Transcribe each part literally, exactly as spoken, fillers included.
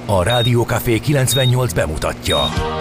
A Rádió Café kilencvennyolc bemutatja.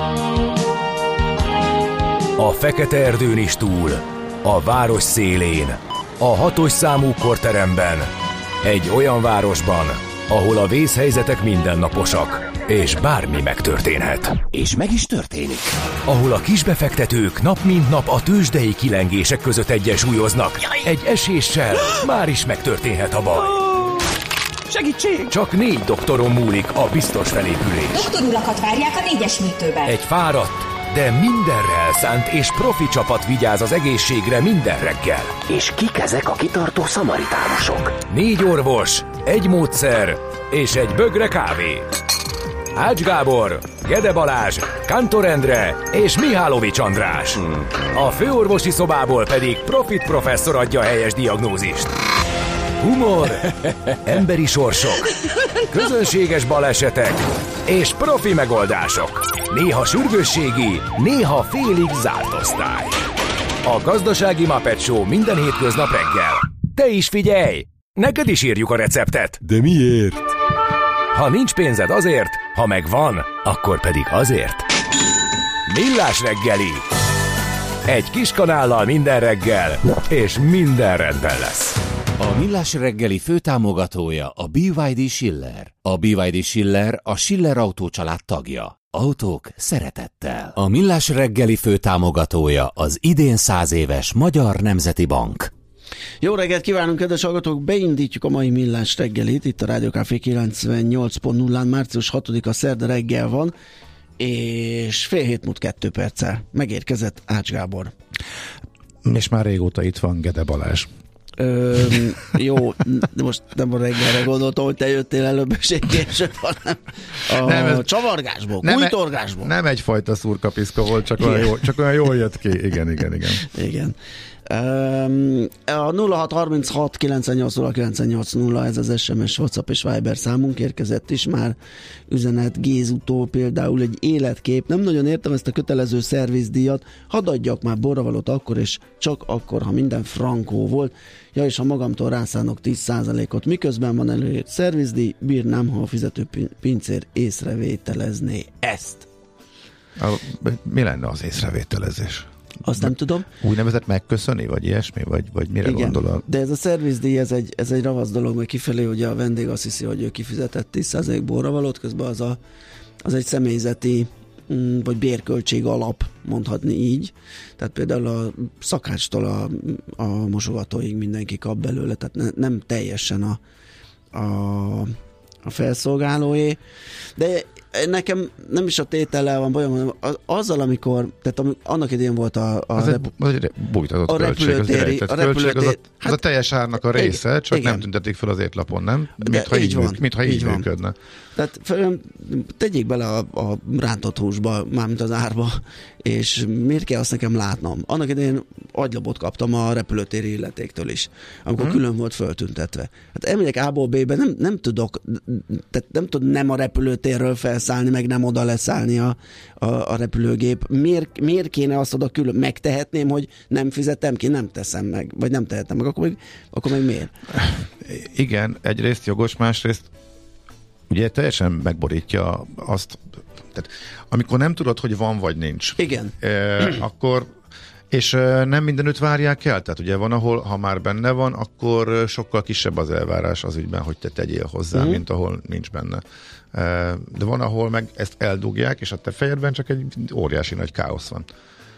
A fekete erdőn is túl, a város szélén, a hatos számú korteremben, egy olyan városban, ahol a vészhelyzetek mindennaposak, és bármi megtörténhet. És meg is történik. Ahol a kisbefektetők nap mint nap a tőzsdei kilengések között egyensúlyoznak. Egy eséssel már is megtörténhet a baj. Segítség! Csak négy doktoron múlik a biztos felépülés. Doktorulakat várják a négyes műtőben. Egy fáradt, de mindenre elszánt és profi csapat vigyáz az egészségre minden reggel. És kik ezek a kitartó szamaritánusok? Négy orvos, egy módszer és egy bögre kávé. Ács Gábor, Gede Balázs, Kántor Endre és Mihálovics András. A főorvosi szobából pedig Profit professzor adja a helyes diagnózist. Humor, emberi sorsok, közönséges balesetek és profi megoldások. Néha sürgősségi, néha félig zárt osztály. A Gazdasági Muppet Show minden hétköznap reggel. Te is figyelj! Neked is írjuk a receptet. De miért? Ha nincs pénzed azért, ha megvan, akkor pedig azért. Millás reggeli. Egy kis kanállal minden reggel, és minden rendben lesz. A Millás reggeli főtámogatója a bé vé dé Schiller. A bé vé dé Schiller a Schiller Autó család tagja. Autók szeretettel. A Millás reggeli főtámogatója az idén száz éves Magyar Nemzeti Bank. Jó reggelt kívánunk, kedves hallgatók! Beindítjuk a mai Millás reggelit. Itt a Rádió Café kilencvennyolc pont nullán, március hatodika szerda reggel van, és fél hét múlt kettő perccel megérkezett Ács Gábor. És már régóta itt van Gede Balázs. Ö, jó, de most nem a reggelre gondoltam, hogy te jöttél előbb, és egy később, hanem a nem, ez, csavargásból, kújtorgásból. Nem egyfajta szurkapiszka volt, csak olyan, jó, csak olyan jól jött ki. Igen, igen, igen. Igen. A nulla hat harminchat kilencvennyolc nulla kilencvennyolc nulla, ez az es em es, WhatsApp és Viber számunk, érkezett is már üzenet Gézutól például egy életkép. Nem nagyon értem ezt a kötelező szervizdíjat, hadd adjak már borravalót akkor, és csak akkor, ha minden frankó volt. Ja, és ha magamtól rászánok tíz százalékot, miközben van előírt szervizdíj, bírnám, ha a fizető pincér észrevételezné ezt. A, mi lenne az észrevételezés? Azt nem tudom. Úgynevezett megköszöni, vagy ilyesmi, vagy, vagy mire igen, gondol? De ez a szervizdíj, ez egy, ez egy ravasz dolog, meg kifelé, hogy a vendég azt hiszi, hogy ő kifizetett tíz százalék borravalót, közben az, a, az egy személyzeti vagy bérköltség alap, mondhatni így. Tehát például a szakácstól a, a mosogatóig mindenki kap belőle, tehát ne, nem teljesen a, a, a felszolgálóé. De nekem nem is a tétellel van bajom, hanem azzal, amikor, tehát ami, annak idején volt a, a, az rep, egy bújtatott a repülőtéri, az, a repülőtéri, az, a, az a teljes árnak a része, hát, csak igen. Nem tüntetik fel az étlapon, nem? Mintha így, így, van, mint, így, így működne. Tehát tegyék bele a, a rántott húsba, mármint az árba, és miért kell azt nekem látnom? Annak idején agylapot kaptam a repülőtéri illetéktől is, amikor hmm. külön volt föltüntetve. Hát elmegyek A-ból B-be, nem, nem tudok, tehát nem tud nem a repülőtérről felszállni, meg nem oda leszállni a, a, a repülőgép. Miért, miért kéne azt oda külön? Megtehetném, hogy nem fizetem ki, nem teszem meg, vagy nem tehetem meg, akkor meg, akkor meg miért? Igen, egyrészt jogos, másrészt ugye teljesen megborítja azt, tehát amikor nem tudod, hogy van vagy nincs. Igen. Eh, akkor, és eh, nem mindenütt várják el, tehát ugye van, ahol, ha már benne van, akkor sokkal kisebb az elvárás az ügyben, hogy te tegyél hozzá, mm. mint ahol nincs benne. Eh, de van, ahol meg ezt eldugják, és a te fejedben csak egy óriási nagy káosz van.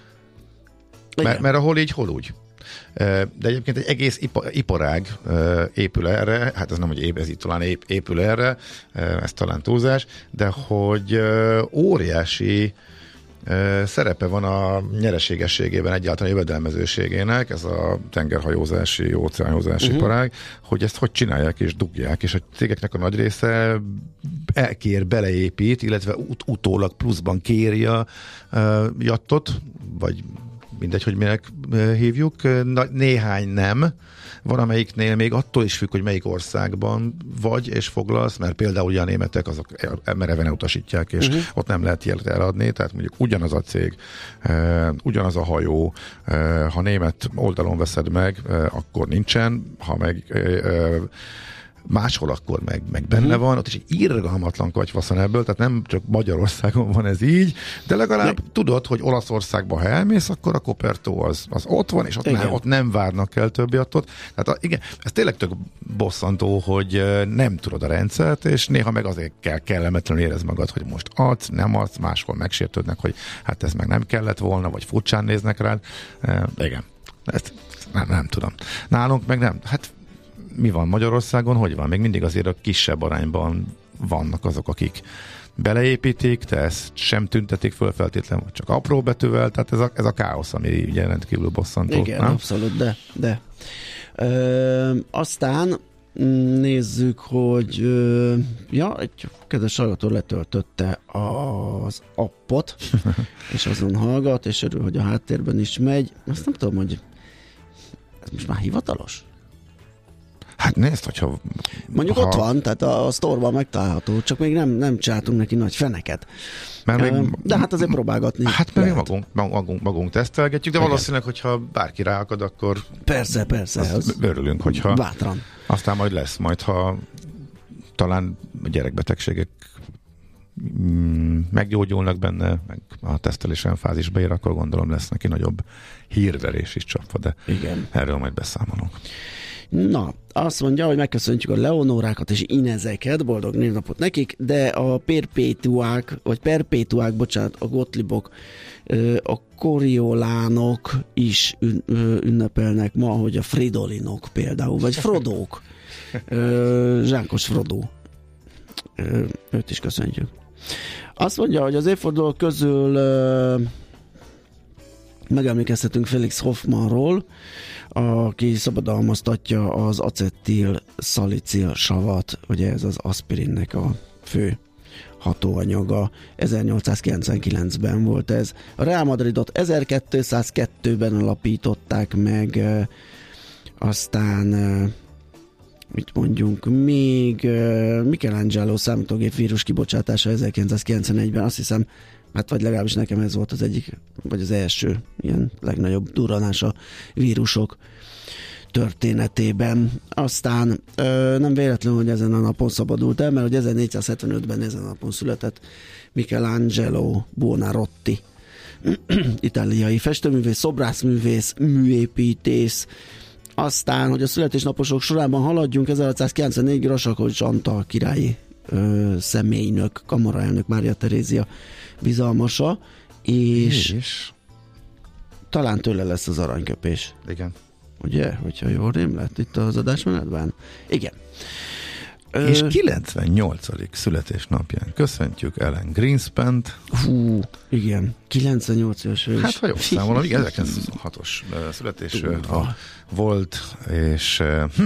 Mert, mert ahol így, hol úgy. De egyébként egy egész iparág épül erre, hát ez nem, hogy ép, ez itt talán ép, épül erre, ez talán túlzás, de hogy óriási szerepe van a nyereségességében, egyáltalán jövedelmezőségének, ez a tengerhajózási, óceánhajózási uh-huh. iparág, hogy ezt hogy csinálják és dugják, és a cégeknek a nagy része elkér, beleépít, illetve ut- utólag pluszban kéri a jattot, vagy mindegy, hogy minek hívjuk. Néhány nem. Van, amelyiknél még attól is függ, hogy melyik országban vagy és foglalsz, mert például ugye a németek azok mereven utasítják, és uh-huh. ott nem lehet jelet eladni, tehát mondjuk ugyanaz a cég, ugyanaz a hajó, ha német oldalon veszed meg, akkor nincsen, ha meg máshol akkor meg, meg benne uh-huh. van, ott is egy irgalmatlan katyfaszon ebből, tehát nem csak Magyarországon van ez így, de legalább de... tudod, hogy Olaszországba, ha elmész, akkor a kopertó az, az ott van, és ott nem, ott nem várnak el többi attól. Tehát a, igen, ez tényleg tök bosszantó, hogy nem tudod a rendszert, és néha meg azért kell kellemetlenül érez magad, hogy most adsz, nem adsz, máshol megsértődnek, hogy hát ez meg nem kellett volna, vagy furcsán néznek rád. E, igen, ezt nem, nem tudom. Nálunk meg nem. Hát mi van Magyarországon, hogy van? Még mindig azért a kisebb arányban vannak azok, akik beleépítik, de ezt sem tüntetik föl feltétlenül, vagy csak apró betűvel, tehát ez a, ez a káosz, ami ugye rendkívül bosszantó. Igen, nem? Abszolút, de, de. Ö, aztán nézzük, hogy ö, ja, egy kedves hallgató letöltötte az appot, és azon hallgat, és örül, hogy a háttérben is megy. Azt nem tudom, hogy ez most már hivatalos? Hát nézd, hogyha... Mondjuk ha... ott van, tehát a, a sztorban megtalálható, csak még nem, nem csináltunk neki nagy feneket. Mert még, de hát azért próbálgatni. Hát mert mi magunk, magunk, magunk tesztelgetjük, de igen. Valószínűleg, hogyha bárki ráakad, akkor... Persze, persze. Az örülünk, hogyha... Bátran. Aztán majd lesz, majd ha talán gyerekbetegségek meggyógyulnak benne, meg a tesztelésen fázisba ér, akkor gondolom lesz neki nagyobb hírverés is csapva, de igen. Erről majd beszámolunk. Na, azt mondja, hogy megköszöntjük a Leonórákat és Inezeket, boldog névnapot nekik, de a perpétuák, vagy perpétuák, bocsánat, a Gottliebok, a Coriolánok is ünnepelnek ma, hogy a Fridolinok például, vagy Frodók. Zsákos Frodó. Őt is köszöntjük. Azt mondja, hogy az évfordulók közül megemlékezhetünk Felix Hoffmanról, aki szabadalmaztatja az acetil szalicil savat, ugye ez az aspirinnek a fő hatóanyaga. ezernyolcszázkilencvenkilencben volt ez. A Real Madridot ezerkétszázkettőben alapították meg, aztán mit mondjunk még, Michelangelo számítógép vírus kibocsátása ezerkilencszázkilencvenegyben, azt hiszem, hát vagy legalábbis nekem ez volt az egyik, vagy az első ilyen legnagyobb durranás a vírusok történetében. Aztán ö, nem véletlenül, hogy ezen a napon szabadult el, mert hogy ezernégyszázhetvenötben ezen a napon született Michelangelo Buonarroti, itáliai festőművész, szobrászművész, műépítész. Aztán, hogy a születésnaposok sorában haladjunk, ezerhatszázkilencvennégy Grassalkovich Antal királyi ö, személynök, kamaraelnök Mária Terézia bizalmasa, és, és talán tőle lesz az aranyköpés. Igen. Ugye? Hogyha jól rém lett itt az adásmenetben? Igen. És Ö... kilencvennyolcadik születésnapján köszöntjük Ellen Greenspant. Hú, igen. kilencvennyolc éves. Hát, ha jól számolom, ezerkilencszázhuszonhatos születés a, volt, és hm,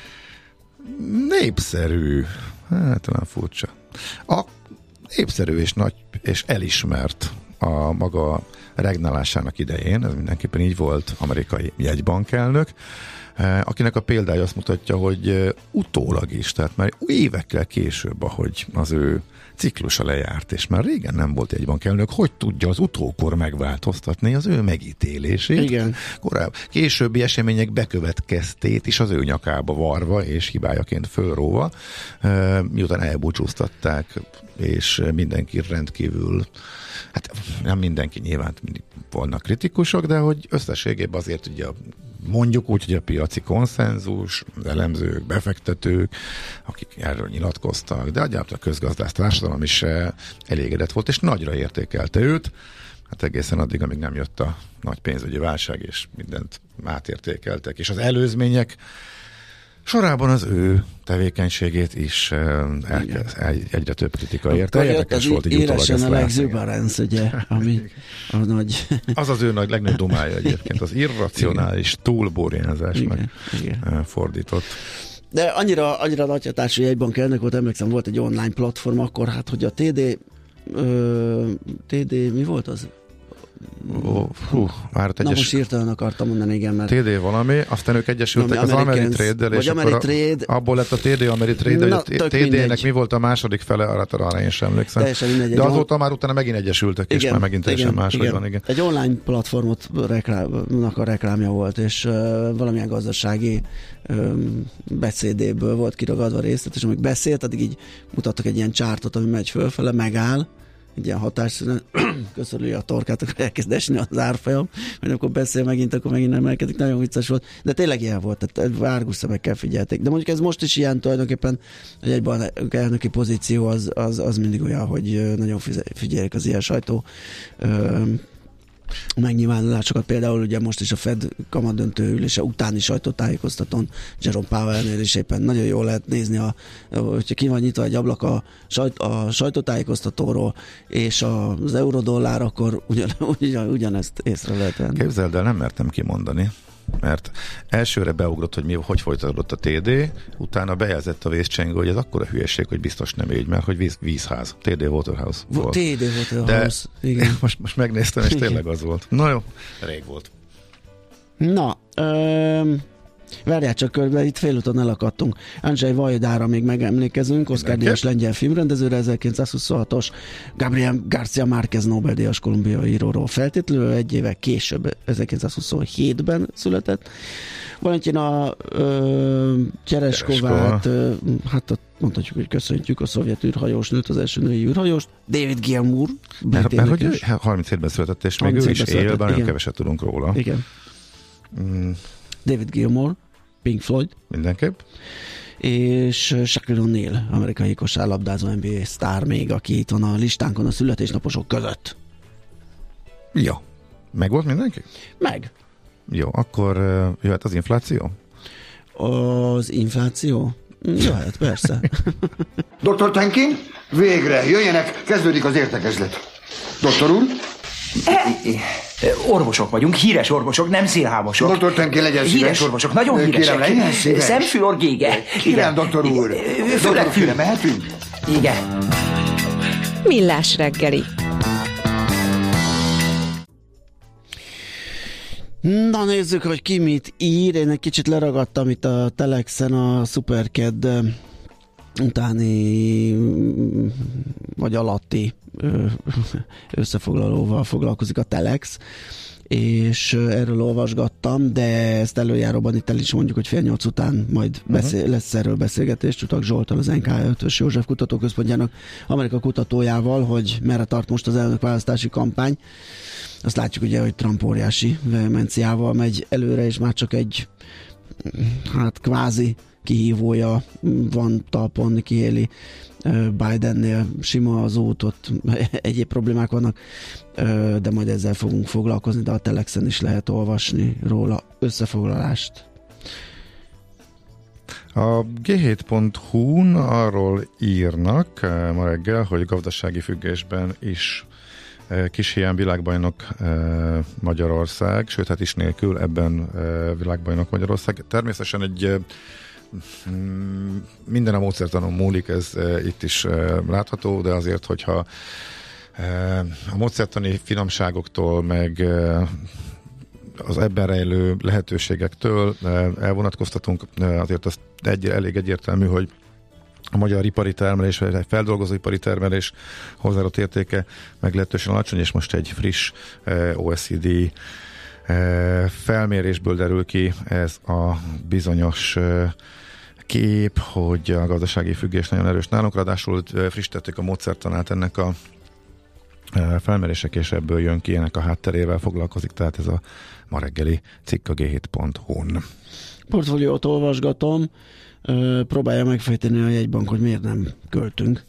népszerű, hát talán furcsa. A népszerű és nagy és elismert a maga regnálásának idején, ez mindenképpen így volt, amerikai jegybankelnök, akinek a példája azt mutatja, hogy utólag is, tehát már évekkel később, ahogy az ő ciklusa lejárt, és már régen nem volt jegybankelnök, hogy tudja az utókor megváltoztatni az ő megítélését. Igen. Korábban későbbi események bekövetkeztét is az ő nyakába varva és hibájaként fölróva, miután elbúcsúztatták, és mindenki rendkívül, hát nem mindenki, nyilván mindig volna kritikusok, de hogy összességében azért ugye mondjuk úgy, hogy a piaci konszenzus, az elemzők, befektetők, akik erről nyilatkoztak, de egyáltalán a közgazdász társadalom is elégedett volt, és nagyra értékelte őt, hát egészen addig, amíg nem jött a nagy pénzügyi válság, és mindent átértékeltek, és az előzmények sorában az ő tevékenységét is elkezd, egy, egyre több kritika érte. Érdekes volt így utólag ezt a Exuberance, ugye, ami a nagy... Az az ő nagy, legnagyobb domája egyébként, az irracionális túlborjánzásnak fordított. De annyira, annyira nagy hatású jegybankelnök volt, emlékszem, volt egy online platform akkor, hát, hogy a té dé ö, té dé, mi volt az? Ó, hú, már Na egyes... most hirtelen akartam mondani, igen, mert... té dé valami, aztán ők egyesültek az Ameritrade-del, és akkor Ameritrade... abból lett a té dé Ameritrade-del, a té dé-nek mi volt a második fele, arra, arra én sem emlékszem. Mindegy, de azóta on... már utána megint egyesültek, igen, és már megint teljesen máshogy igen. van. Igen. Egy online platformot reklámnak a reklámja volt, és uh, valamilyen gazdasági um, beszédéből volt kiragadva részlet, és amíg beszélt, addig így mutattak egy ilyen csártot, ami megy fölfele, megáll, egy ilyen hatásszünet, köszönlő a torkát, akkor elkezd esni az árfolyam, vagy akkor beszél megint, akkor megint emelkedik, nagyon vicces volt, de tényleg ilyen volt, tehát várgus szemekkel figyelték. De mondjuk ez most is ilyen tulajdonképpen, hogy egyben elnöki pozíció az, az, az mindig olyan, hogy nagyon figyelik az ilyen sajtó megnyilvánulásokat, például ugye most is a Fed kamadöntő ülése utáni sajtótájékoztatón Jerome Powellnél is éppen nagyon jól lehet nézni, a, hogyha ki van nyitva egy ablak a, sajt, a sajtótájékoztatóról és az eurodollár, akkor ugyan, ugyan, ugyanezt észre lehet venni. Képzeld el, nem mertem kimondani, mert elsőre beugrott, hogy mi, hogy folytatódott a té dé, utána bejelzett a vészcsengő, hogy ez akkora hülyeség, hogy biztos nem így, mert hogy víz, vízház, té dé Waterhouse volt. té dé Waterhouse, de igen. Most, most megnéztem, és tényleg az volt. Na jó, rég volt. Na, öm, várjál csak körbe, itt félúton elakadtunk. Andrzej Vajdára még megemlékezünk, Oscar-díjas lengyel filmrendezőre, ezerkilencszázhuszonhatos Gabriel García Márquez Nobel-díjas kolumbiai íróról feltétlenül, egy éve később, ezerkilencszázhuszonhétben született. Valentina Tereskovát, hát mondhatjuk, hogy köszöntjük a szovjet űrhajós nőt, az első női űrhajóst, David Gilmour. Mert, mert hogy harminchétben született, és még ő is él, bár nagyon keveset tudunk róla. Igen. Mm. David Gilmour, Pink Floyd. Mindenképp. És Shaquille O'Neal, amerikai kosárlabdázó en bé á sztár még, aki itt van a listánkon a születésnaposok között. Jó. Meg volt mindenki? Meg. Jó, akkor jöhet az infláció? Az infláció? Jöhet, persze. doktor Tenkin, végre, jöjjenek, kezdődik az értekezlet. Doktor úr? Orvosok vagyunk, híres orvosok, nem szélhámosok. doktor Tenkin, legyen szíves. Híres orvosok, nagyon híresek. Kérem, legyen szíves. Szemfülorgége. Kérem, doktor úr. Főleg fül. Mehetünk? Igen. Millás reggeli. Na nézzük, hogy ki mit ír. Én egy kicsit leragadtam itt a Telexen a Superked utáni vagy alatti összefoglalóval foglalkozik a Telex, és erről olvasgattam, de ezt előjáróban itt el is mondjuk, hogy fél nyolc után majd beszél, uh-huh. lesz erről beszélgetés Csutak Zsolttal, az en ká ötvös József Kutatóközpontjának Amerika kutatójával, hogy merre tart most az elnökválasztási kampány. Azt látjuk ugye, hogy Trump óriási vehemenciával megy előre, és már csak egy hát kvázi kihívója van talpon, Nikki Haley. Bidennél sima az út, ott egyéb problémák vannak, de majd ezzel fogunk foglalkozni, de a Telexen is lehet olvasni róla összefoglalást. A gé hét pont hú-n arról írnak ma reggel, hogy gazdasági függésben is kis hiány világbajnok Magyarország, sőt, hát is nélkül ebben világbajnok Magyarország. Természetesen egy minden a módszertanon múlik, ez e, itt is e, látható, de azért, hogyha e, a módszertani finomságoktól, meg e, az ebben rejlő lehetőségektől e, elvonatkoztatunk, e, azért az egy, elég egyértelmű, hogy a magyar ipari termelés, vagy egy feldolgozóipari termelés hozzáadott értéke meglehetősen alacsony, és most egy friss e, o e cé dé e, felmérésből derül ki ez a bizonyos e, kép, hogy a gazdasági függés nagyon erős nálunk, ráadásul frissítették a módszertanát ennek a felmérések, és ebből jön ki, ennek a hátterével foglalkozik, tehát ez a ma reggeli cikk a gé hét pont hú-n. Portfóliót olvasgatom, próbálja megfejteni a jegybank, hogy miért nem költünk,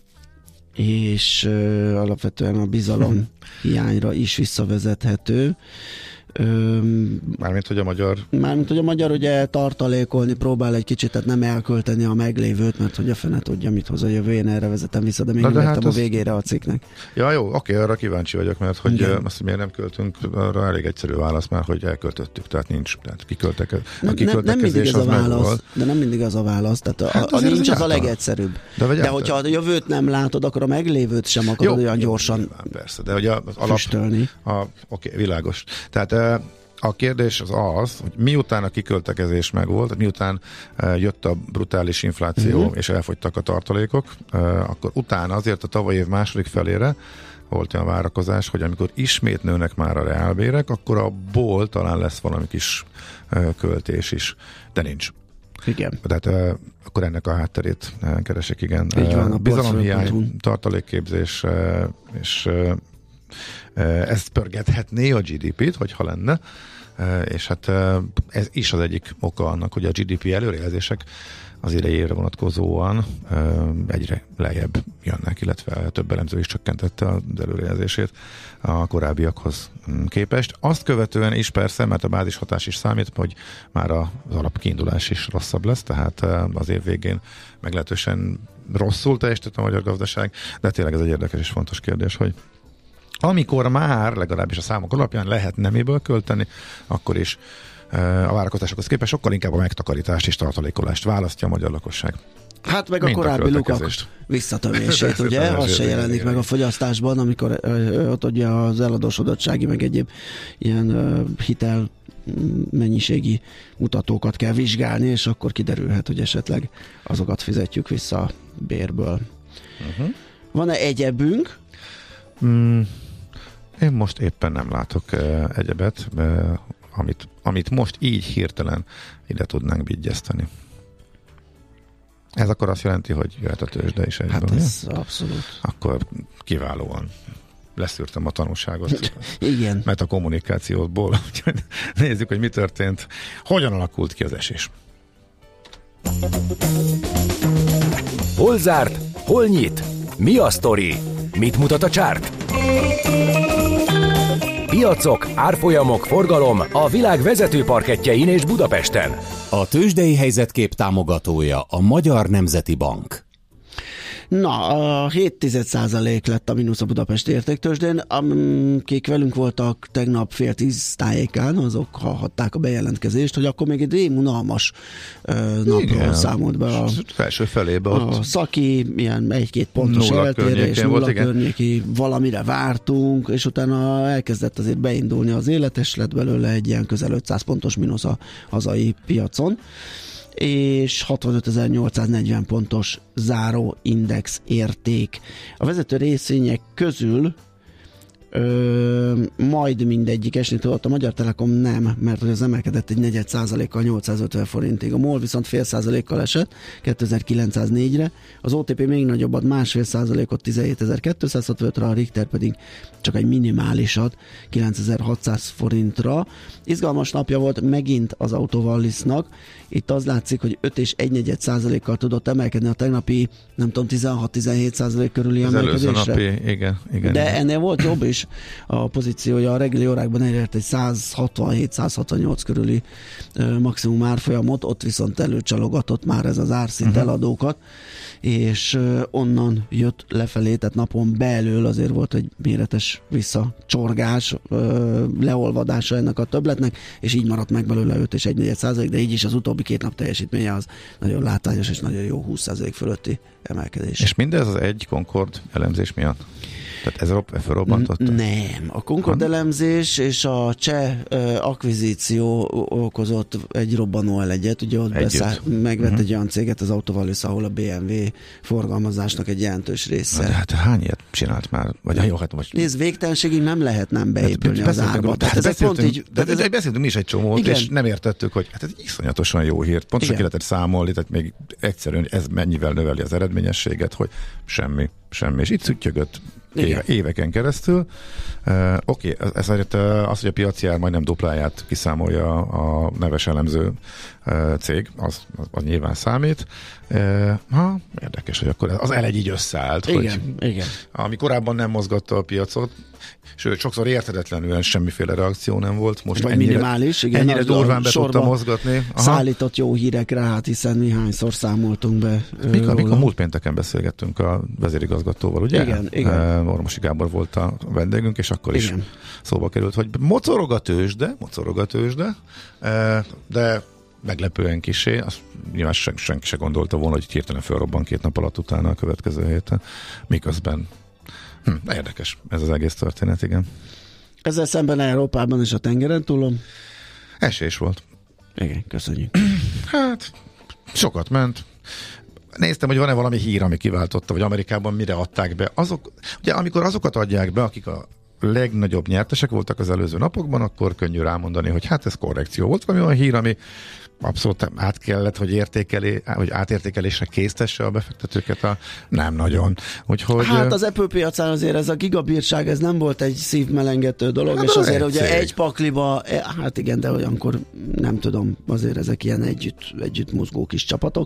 és alapvetően a bizalom hiányra is visszavezethető. Mármint, hogy a magyar... Mármint, hogy a magyar ugye tartalékolni próbál egy kicsit, tehát nem elkölteni a meglévőt, mert hogy a fene tudja, mit hoz a jövő, én erre vezetem vissza, de még nem hát értem az... a végére a cikknek. Ja, jó, oké, arra kíváncsi vagyok, mert hogy igen. Azt, hogy miért nem költünk, arra elég egyszerű válasz már, hogy elköltöttük, tehát nincs, tehát kiköltek, a nem, nem mindig ez a válasz, de nem mindig az a válasz, tehát hát a, a nincs az a legegyszerűbb. De, de hogyha a jövőt nem látod, akkor a meglévőt sem akarod jó, olyan gyorsan nyilván, persze, de ugye az alap, a, oké, világos. Tehát a kérdés az az, hogy miután a kiköltekezés megvolt, miután uh, jött a brutális infláció, uh-huh. és elfogytak a tartalékok, uh, akkor utána azért a tavaly év második felére volt olyan várakozás, hogy amikor ismét nőnek már a reálbérek, akkor abból talán lesz valami kis uh, költés is, de nincs. Igen. Tehát uh, akkor ennek a hátterét uh, keresek, igen. Így van, a bizalomhiány, tartalékképzés, uh, és uh, ezt pörgethetné a gé dé pét, hogyha lenne, és hát ez is az egyik oka annak, hogy a gé dé pé előrejelzések az idejére vonatkozóan egyre lejjebb jönnek, illetve több elemző is csökkentette az előrejelzését a korábbiakhoz képest. Azt követően is persze, mert a bázishatás is számít, hogy már az alapkiindulás is rosszabb lesz, tehát az év végén meglehetősen rosszul teljesített a magyar gazdaság, de tényleg ez egy érdekes és fontos kérdés, hogy amikor már, legalábbis a számok alapján lehet neméből költeni, akkor is a várakozásokhoz képest sokkal inkább a megtakarítást és tartalékolást választja a magyar lakosság. Hát meg a korábbi lukak visszatömését, ugye? Az se jelenik meg a fogyasztásban, amikor ott ugye az eladósodottsági, meg egyéb ilyen hitel mennyiségi mutatókat kell vizsgálni, és akkor kiderülhet, hogy esetleg azokat fizetjük vissza bérből. Uh-huh. Van-e egyebünk? Mm. Én most éppen nem látok uh, egyebet, uh, amit, amit most így hirtelen ide tudnánk vigyeszteni. Ez akkor azt jelenti, hogy jöhet a tőzsde is egyben. Hát ez ugye? Abszolút. Akkor kiválóan leszűrtem a tanulságot. Igen. Mert a kommunikációból. Nézzük, hogy mi történt. Hogyan alakult ki az esés? Hol zárt? Hol nyit? Mi a sztori? Mit mutat a csárt? Piacok, árfolyamok, forgalom a világ vezető parkettjein és Budapesten. A tőzsdei helyzetkép támogatója a Magyar Nemzeti Bank. Na, a hét tized százalék lett a mínusz a Budapesti értéktőzsdén. Akik velünk voltak tegnap fél tíz tájékán, azok hallhatták a bejelentkezést, hogy akkor még egy rémunalmas napról igen, számolt be a felső felébe ott. A szaki, ilyen egy-két pontos eltérés, nulla volt, környéki, valamire vártunk, és utána elkezdett azért beindulni az élet, és lett belőle egy ilyen közel ötszáz pontos mínusz a hazai piacon, és hatvanötezer-nyolcszáznegyven pontos záró index érték. A vezető részvények közül ö, majd mindegyik esni tudott, a Magyar Telekom nem, mert az emelkedett egy negyed százalékkal nyolcszázötven forintig. A MOL viszont fél százalékkal esett kétezer-kilencszáznégyre, az o té pé még nagyobbat másfél százalékot tizenhétezer-kétszázhatvanötre, a Richter pedig csak egy minimálisat kilencezer-hatszáz forintra. Izgalmas napja volt megint az Autovallisnak. Itt az látszik, hogy öt és egy negyed százalékkal tudott emelkedni a tegnapi, nem tudom, tizenhat-tizenhét százalék körüli az emelkedésre. Napi, igen, igen. De ennél volt jobb is a pozíciója, a reggeli órákban elért egy száz hatvanhét-száz hatvannyolc körüli uh, maximum árfolyamot, ott viszont előcsalogatott már ez az árszint uh-huh. eladókat, és uh, onnan jött lefelé, tehát napon belül azért volt egy méretes visszacsorgás, uh, leolvadása ennek a többletnek, és így maradt meg belőle öt és egy negyed százalék, de így is az utóbbi két nap teljesítménye az nagyon látványos és nagyon jó húsz százalék fölötti emelkedés. És mindez az egy Concord elemzés miatt? Tehát ez felrobbantotta? Nem. A Concord elemzés és a cseh uh, akvizíció okozott egy robbanó elegyet. Ugye ott beszáll, megvett uh-huh. egy olyan céget, az Autovallis, ahol a bé em vé forgalmazásnak egy jelentős része. De hát hány ilyet csinált már? Vagy jó, hát most... Nézd, végtelenségig nem lehet nem beépülni hát, az árba. Tehát ez pont így... De ez, beszéltünk mi is egy csomót, igen. És nem értettük, hogy hát ez iszonyatosan jó hír. Pontosan ki lehetett számolni, tehát még egyszerűen ez mennyivel növeli az eredményességet, hogy semmi, semmi. És itt szüttyögött Éve, éveken keresztül. Uh, Oké, okay, ezért uh, az, hogy a piaci ár majdnem dupláját kiszámolja a neves elemző uh, cég, az, az, az nyilván számít. E, ha, érdekes, hogy akkor az elegy így összeállt. Igen, hogy, igen. Ami korábban nem mozgatta a piacot, sőt, sokszor érthetetlenül semmiféle reakció nem volt. Most vagy ennyire, minimális, igen. Ennyire durván be tudta mozgatni. Aha. Szállított jó hírekre, hát hiszen mi hányszor számoltunk be. Mikor, mikor múlt pénteken beszélgettünk a vezérigazgatóval, ugye? Igen, igen. Ormosi Gábor volt a vendégünk, és akkor is igen. szóba került, hogy mocorog a tőzsde, mocorog a tőzsde, de meglepően kisé, azt nyilván senki, senki se gondolta volna, hogy hirtelen felrobban két nap alatt utána a következő héten, miközben hm, érdekes ez az egész történet, igen. Ezzel szemben Európában és a tengeren túlon? Esés volt. Igen, köszönjük. Hát, sokat ment. Néztem, hogy van-e valami hír, ami kiváltotta, vagy Amerikában mire adták be. Azok, ugye amikor azokat adják be, akik a legnagyobb nyertesek voltak az előző napokban, akkor könnyű rámondani, hogy hát ez korrekció volt, valami olyan hír, ami abszolút át kellett, hogy, értékelé, hogy átértékelésre késztesse a befektetőket, a nem nagyon. Úgyhogy, hát az Apple piacán azért ez a gigabírság, ez nem volt egy szívmelengető dolog, hát és azért ugye cég. Egy pakliba, hát igen, de olyankor nem tudom, azért ezek ilyen együtt, együtt mozgó kis csapatok.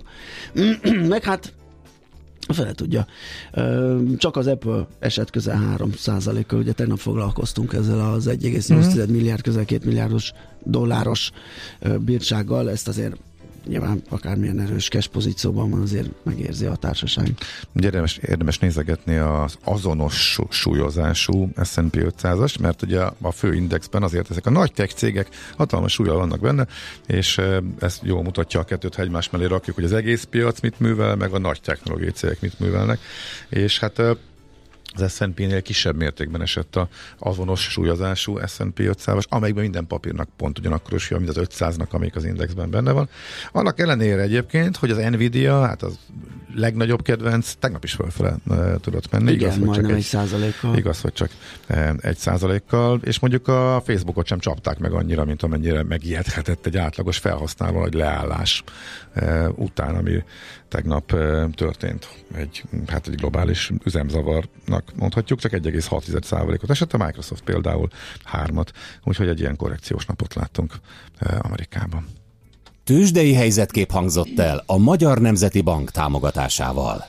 Meg hát fele tudja. Csak az Apple esett közel három százalékkal, ugye tegnap foglalkoztunk ezzel az egy egész nyolc mm. milliárd, közel két milliárdos dolláros bírsággal, ezt azért nyilván akármilyen erős cash pozícióban van, azért megérzi a társaság. Érdemes, érdemes nézegetni az azonos súlyozású es and pé ötszázas, mert ugye a fő indexben azért ezek a nagy tech cégek hatalmas súllyal vannak benne, és ez jól mutatja a kettőt, ha egymás mellé rakjuk, hogy az egész piac mit művel, meg a nagy technológiai cégek mit művelnek, és hát az es and pé-nél kisebb mértékben esett az azonos súlyozású es and pé ötszázas, amelyikben minden papírnak pont ugyanakkor súlya, mint az ötszáznak, amelyik az indexben benne van. Annak ellenére egyébként, hogy az Nvidia, hát az legnagyobb kedvenc, tegnap is fölfele e, tudott menni. Igen, igaz, majdnem csak egy százalékkal. Igaz, hogy csak e, egy százalékkal, és mondjuk a Facebookot sem csapták meg annyira, mint amennyire megijedhetett egy átlagos felhasználó nagy leállás e, után, ami tegnap e, történt. Egy, hát egy globális üzemzavarnak mondhatjuk, csak egy egész hat százalékot esett, a Microsoft például hármat, úgyhogy egy ilyen korrekciós napot láttunk e, Amerikában. Tőzsdei helyzetkép hangzott el a Magyar Nemzeti Bank támogatásával.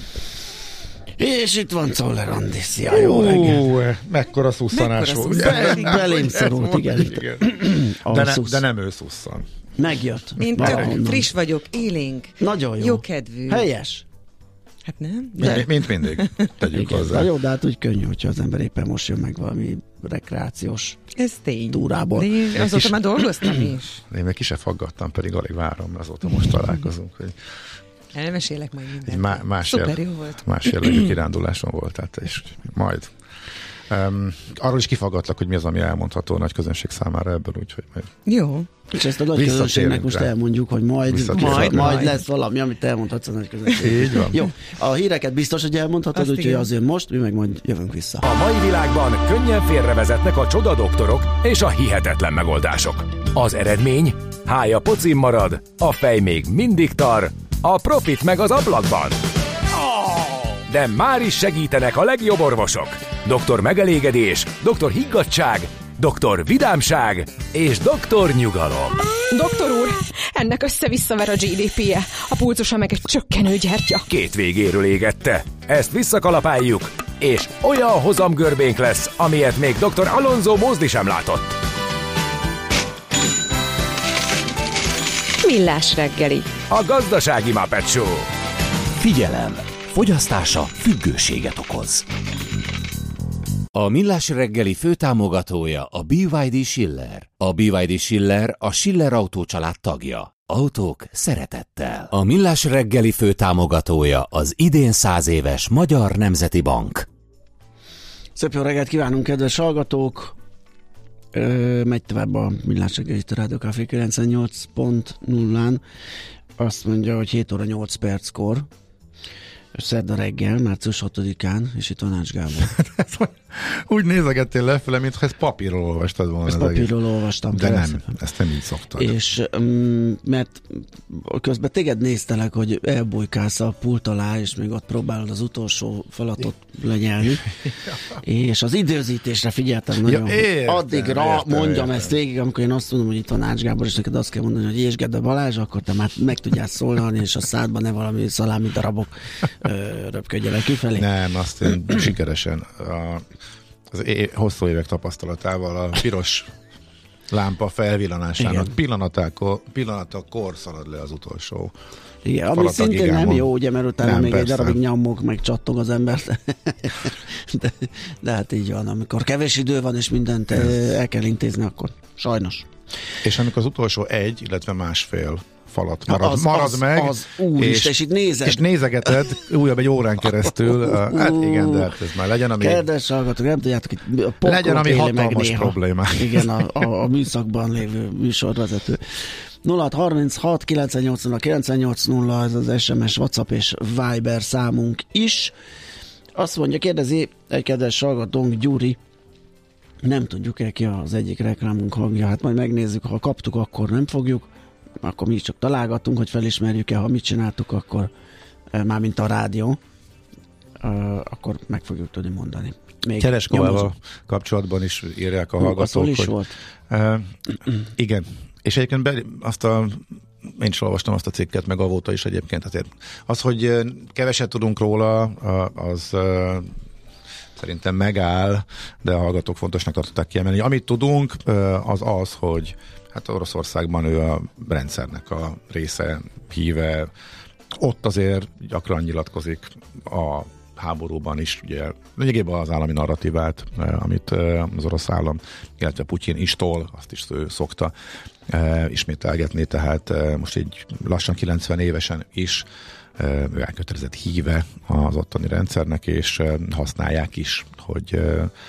És itt van Czoller Andi, szia, jó reggelt! Mekkora szusszanás volt. Belém szorult, igen. igen. De, ne, de nem ő szusszan. Megjött. Én tök friss vagyok, élénk. Nagyon jó. Jókedvű. Helyes. Hát nem? De. Mint mindig. Tegyük igen, hozzá. Jó, de hát úgy könnyű, hogyha az ember éppen most jön meg valami rekreációs ez tény. túrából. De én azóta kis... már dolgoztam is. Én még ki se faggattam, pedig alig várom, azóta most találkozunk. Hogy elmesélek majd mindent. Má- más Szuper jel- jó volt. Más jellegű kiránduláson volt, tehát és majd. Um, arról is kifaggatlak, hogy mi az, ami elmondható a nagy közönség számára ebből, úgyhogy majd... Jó. És ezt a nagy közönségnek most elmondjuk, hogy majd, majd, majd lesz valami, amit elmondhatsz a nagy közönség. Így van. Jó, a híreket biztos, hogy elmondhatod, úgyhogy azért most, mi meg majd jövünk vissza. A mai világban könnyen félrevezetnek a csoda doktorok és a hihetetlen megoldások. Az eredmény? Hája pocim marad, a fej még mindig tar, a profit meg az ablakban. De már is segítenek a legjobb orvosok. Doktor Megelégedés, Doktor Higgadtság, Doktor Vidámság és Doktor Nyugalom. Doktor úr, ennek össze-visszaver a gé dé pé-je, a pulzusa meg egy csökkenő gyertya. Két végéről égette. Ezt visszakalapáljuk, és olyan hozamgörbénk lesz, amilyet még Doktor Alonso Mózdi sem látott. Millás reggeli. A gazdasági Muppet Show. Figyelem! Fogyasztása függőséget okoz. A Millás reggeli főtámogatója a bé vé dé Schiller. A bé vé dé Schiller a Schiller Autó család tagja. Autók szeretettel. A Millás reggeli főtámogatója az idén száz éves Magyar Nemzeti Bank. Szép jó reggelt kívánunk, kedves hallgatók! Ö, megy tovább a Millás reggeli a Rádió Café kilencvennyolc pont nullán. Azt mondja, hogy hét óra nyolc perckor szerda reggel, március hatodikán, és itt van Ács Gábor. Úgy nézegettél lefele, mintha ezt papírról olvastad volna. Ezt papírról olvastam. De nem, szépen. Ezt nem így szoktad. És um, mert közben téged néztelek, hogy elbújkálsz a pult alá, és még ott próbálod az utolsó falatot lenyelni. És az időzítésre figyeltem nagyon. Ja, értem, addigra értem, mondjam értem. Ezt végig, amikor én azt mondom, hogy itt van Ács Gábor, és neked azt kell mondani, hogy és Gede Balázs, akkor te már meg tudjál szólalni, és a szádban ne valami szalámi darabok röpködjenek kifelé. Nem, azt én sikeresen a, az é- hosszú évek tapasztalatával a piros lámpa felvillanásának pillanatakor, pillanatakor szalad le az utolsó. Igen, ami szintén nem jó, ugye, mert utána nem, még persze. Egy darabig nyomok, meg csattog az ember. de, de hát így van, amikor kevés idő van, és mindent ez. El kell intézni, akkor sajnos. És amikor az utolsó egy, illetve másfél falat marad, az, marad az, meg, az, úr, és, és, itt nézed. és nézegeted újabb egy órán keresztül. uh, hát igen, de hát ez már legyen, ami... Kedves hallgatók, nem tudjátok, itt legyen, ami hatalmas problémák. Igen, a, a, a műszakban lévő műsorvezető. nulla hat harminchat kilencvennyolc nulla kilencvennyolc nulla, ez az es em es, WhatsApp és Viber számunk is. Azt mondja, kérdezi egy kedves hallgatónk, Gyuri, nem tudjuk-e ki az egyik reklámunk hangja, hát majd megnézzük, ha kaptuk, akkor nem fogjuk, akkor mi csak találgatunk, hogy felismerjük-e, ha mit csináltuk, akkor mármint a rádió, akkor meg fogjuk tudni mondani. Kereskovával kapcsolatban is írják a hallgatók, is hogy... volt. Uh, igen, és egyébként be, azt a én is olvastam azt a cikket, meg avóta is egyébként. Azért az, hogy keveset tudunk róla, az szerintem megáll, de a hallgatók fontosnak tartották kiemelni. Amit tudunk, az az, hogy hát Oroszországban ő a rendszernek a része, híve. Ott azért gyakran nyilatkozik a háborúban is, ugye lényegében az állami narratívát, amit az orosz állam, illetve Putyin is tol, azt is ő szokta ismételgetni, tehát most így lassan kilencven évesen is ő elkötelezett híve az ottani rendszernek, és használják is, hogy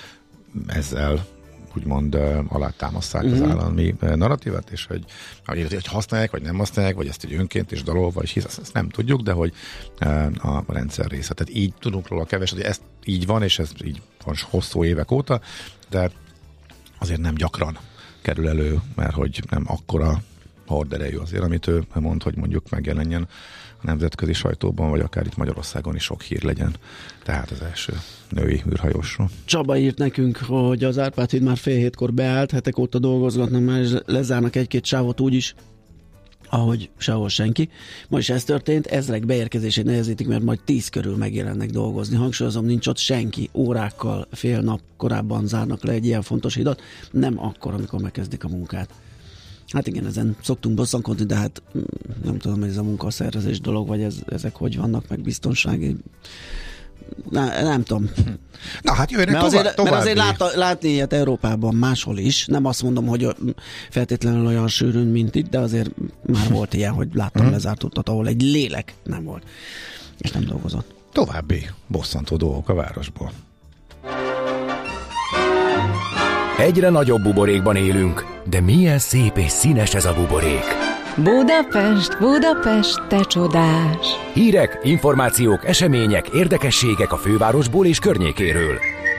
ezzel úgymond alátámasztják mm-hmm. az állami narratívát, és hogy, hogy használják, vagy nem használják, vagy ezt egy önként és dalolva is hisz, ezt nem tudjuk, de hogy a rendszer része. Tehát így tudunk róla keveset, hogy ez így van, és ez így van hosszú évek óta, de azért nem gyakran kerül elő, mert hogy nem akkora horderejű azért, amit ő mond, hogy mondjuk megjelenjen a nemzetközi sajtóban, vagy akár itt Magyarországon is sok hír legyen. Tehát az első női űrhajósról. Csaba írt nekünk, hogy az Árpád híd már fél hétkor beállt, hetek óta dolgozgatnak, már lezárnak egy-két sávot úgyis, ahogy sehol senki. Ma is ez történt, ezrek beérkezését nehezítik, mert majd tíz körül megjelennek dolgozni. Hangsúlyozom, nincs ott senki, órákkal, fél nap korábban zárnak le egy ilyen fontos hidat, nem akkor, amikor megkezdik a munkát. Hát igen, ezen szoktunk bosszankodni, de hát nem tudom, hogy ez a munkaszervezés dolog, vagy ez, ezek hogy vannak, meg biztonsági... Na, nem tudom. Na hát jöjjenek mert tovább, azért, mert azért lát, látni ilyet Európában máshol is. Nem azt mondom, hogy feltétlenül olyan sűrűn, mint itt, de azért már volt ilyen, hogy láttam lezárt utat, ahol egy lélek nem volt, és nem dolgozott. További bosszantó dolgok a városból. Egyre nagyobb buborékban élünk, de milyen szép és színes ez a buborék. Budapest, Budapest, te csodás! Hírek, információk, események, érdekességek a fővárosból és környékéről.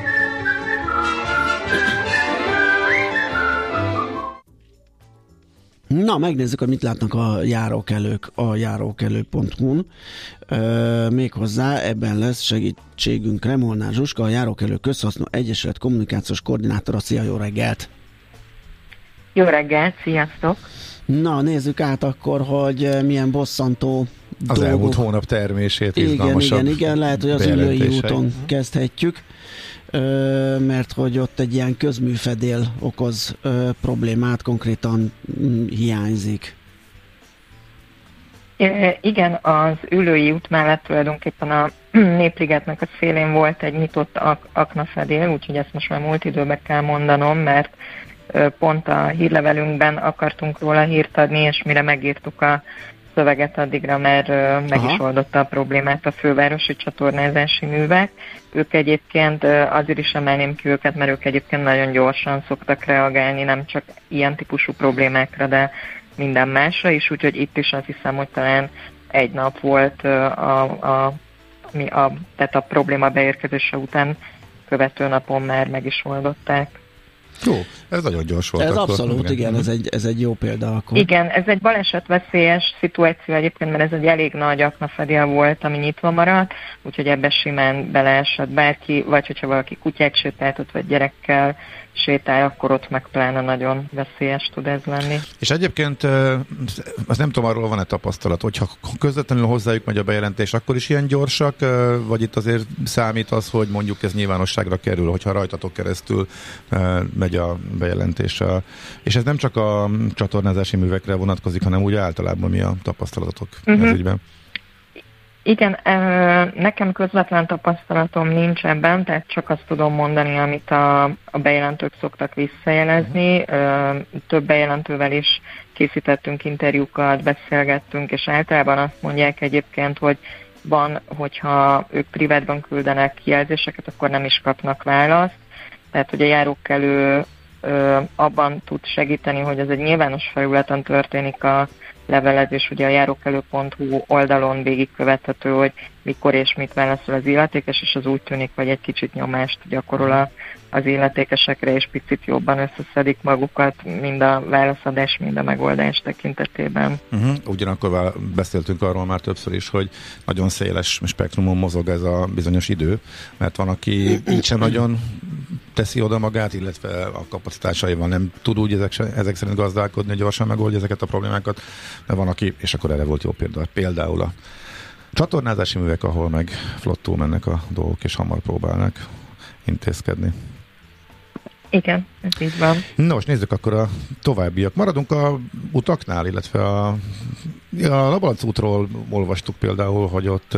Na, megnézzük, hogy mit látnak a járókelők a járókelő pont hu-n. E, méghozzá ebben lesz segítségünkre Molnár Zsuska, a Járókelő Közhasznú Egyesület kommunikációs koordinátora. Szia, jó reggelt! Jó reggelt, sziasztok! Na, nézzük át akkor, hogy milyen bosszantó az dolgok. elmúlt hónap termését igen, igen, igen, lehet, hogy az Üllői úton kezdhetjük, mert hogy ott egy ilyen közműfedél okoz problémát, konkrétan hiányzik. Igen, az Üllői út mellett tulajdonképpen a Népligetnek a szélén volt egy nyitott ak- aknafedél, úgyhogy ezt most már múlt időben kell mondanom, mert pont a hírlevelünkben akartunk róla hírt adni, és mire megírtuk a szöveget, addigra már meg Aha. is oldotta a problémát a fővárosi csatornázási művek. Ők egyébként azért is emelném ki őket, mert ők egyébként nagyon gyorsan szoktak reagálni, nem csak ilyen típusú problémákra, de minden másra is, úgyhogy itt is azt hiszem, hogy talán egy nap volt a, a mi a, tehát a probléma beérkezése után követő napon már meg is oldották. Jó, ez nagyon gyors volt. Ez akkor. abszolút, igen, igen ez, egy, ez egy jó példa akkor. Igen, ez egy balesetveszélyes szituáció egyébként, mert ez egy elég nagy aknafedél volt, ami nyitva maradt, úgyhogy ebbe simán beleesett bárki, vagy hogyha valaki kutyát sétáltat, vagy gyerekkel sétál, akkor ott meg pláne nagyon veszélyes tud ez lenni. És egyébként, azt nem tudom, arról van-e tapasztalat, hogyha közvetlenül hozzájuk megy a bejelentés, akkor is ilyen gyorsak, vagy itt azért számít az, hogy mondjuk ez nyilvánosságra kerül, hogyha rajtatok keresztül megy a bejelentés. És ez nem csak a csatornázási művekre vonatkozik, hanem úgy általában mi a tapasztalatotok uh-huh. ez ügyben? Igen, nekem közvetlen tapasztalatom nincs ebben, tehát csak azt tudom mondani, amit a, a bejelentők szoktak visszajelezni. Több bejelentővel is készítettünk interjúkat, beszélgettünk, és általában azt mondják egyébként, hogy van, hogyha ők privátban küldenek jelzéseket, akkor nem is kapnak választ. Tehát, hogy a járókelő abban tud segíteni, hogy ez egy nyilvános felületen történik a levelezés, ugye a járókelő pont hu oldalon végigkövethető, hogy mikor és mit válaszol az illetékes, és az úgy tűnik, hogy egy kicsit nyomást gyakorol a, az illetékesekre, és picit jobban összeszedik magukat, mind a válaszadás, mind a megoldás tekintetében. Uh-huh. Ugyanakkor beszéltünk arról már többször is, hogy nagyon széles spektrumon mozog ez a bizonyos idő, mert van, aki így sem nagyon teszi oda magát, illetve a kapacitásaival nem tud úgy ezek, ezek szerint gazdálkodni, hogy gyorsan megoldja ezeket a problémákat, de van, aki, és akkor erre volt jó példa, például a csatornázási művek, ahol meg flottul mennek a dolgok, és hamar próbálnak intézkedni. Igen, ez így van. Nos, nézzük akkor a továbbiak. Maradunk a utaknál, illetve a, a Labancz útról olvastuk például, hogy ott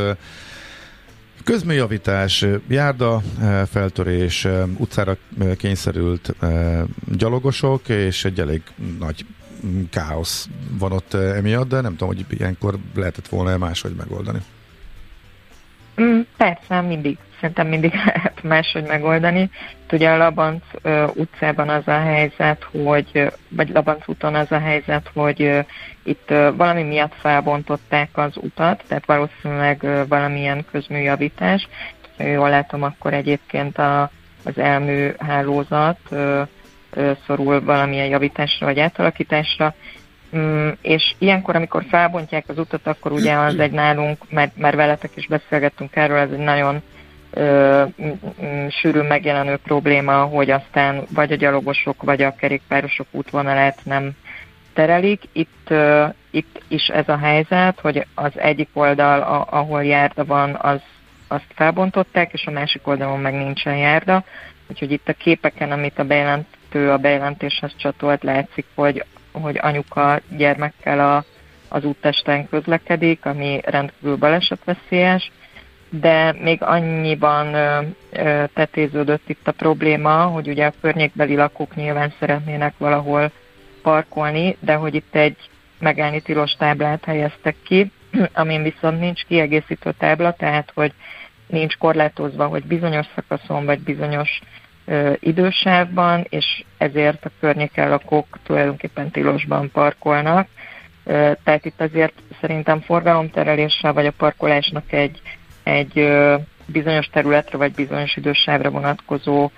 közműjavítás, járda feltörés, utcára kényszerült gyalogosok, és egy elég nagy káosz van ott emiatt, de nem tudom, hogy ilyenkor lehetett volna máshogy megoldani. Mm, persze, mindig. Szerintem mindig lehet máshogy megoldani. Ugye a Labancz uh, utcában az a helyzet, hogy, vagy Labancz úton az a helyzet, hogy uh, itt uh, valami miatt felbontották az utat, tehát valószínűleg uh, valamilyen közműjavítás. Ha jól látom, akkor egyébként a, az elmű hálózat uh, uh, szorul valamilyen javításra vagy átalakításra. Mm, és ilyenkor, amikor felbontják az utat, akkor ugye az egy nálunk, mert, mert veletek is beszélgettünk erről, ez egy nagyon ö, m, sűrűn megjelenő probléma, hogy aztán vagy a gyalogosok, vagy a kerékpárosok útvonalát nem terelik. Itt, ö, itt is ez a helyzet, hogy az egyik oldal, a, ahol járda van, az, azt felbontották, és a másik oldalon meg nincsen járda. Úgyhogy itt a képeken, amit a bejelentő a bejelentéshez csatolt, látszik, hogy hogy anyuka gyermekkel a, az úttesten közlekedik, ami rendkívül balesetveszélyes, de még annyiban ö, ö, tetéződött itt a probléma, hogy ugye a környékbeli lakók nyilván szeretnének valahol parkolni, de hogy itt egy megállni tilos táblát helyeztek ki, amin viszont nincs kiegészítő tábla, tehát hogy nincs korlátozva, hogy bizonyos szakaszon vagy bizonyos idősávban, és ezért a környéken lakók tulajdonképpen tilosban parkolnak. Tehát itt azért szerintem forgalomtereléssel vagy a parkolásnak egy, egy bizonyos területre vagy bizonyos idősávra vonatkozó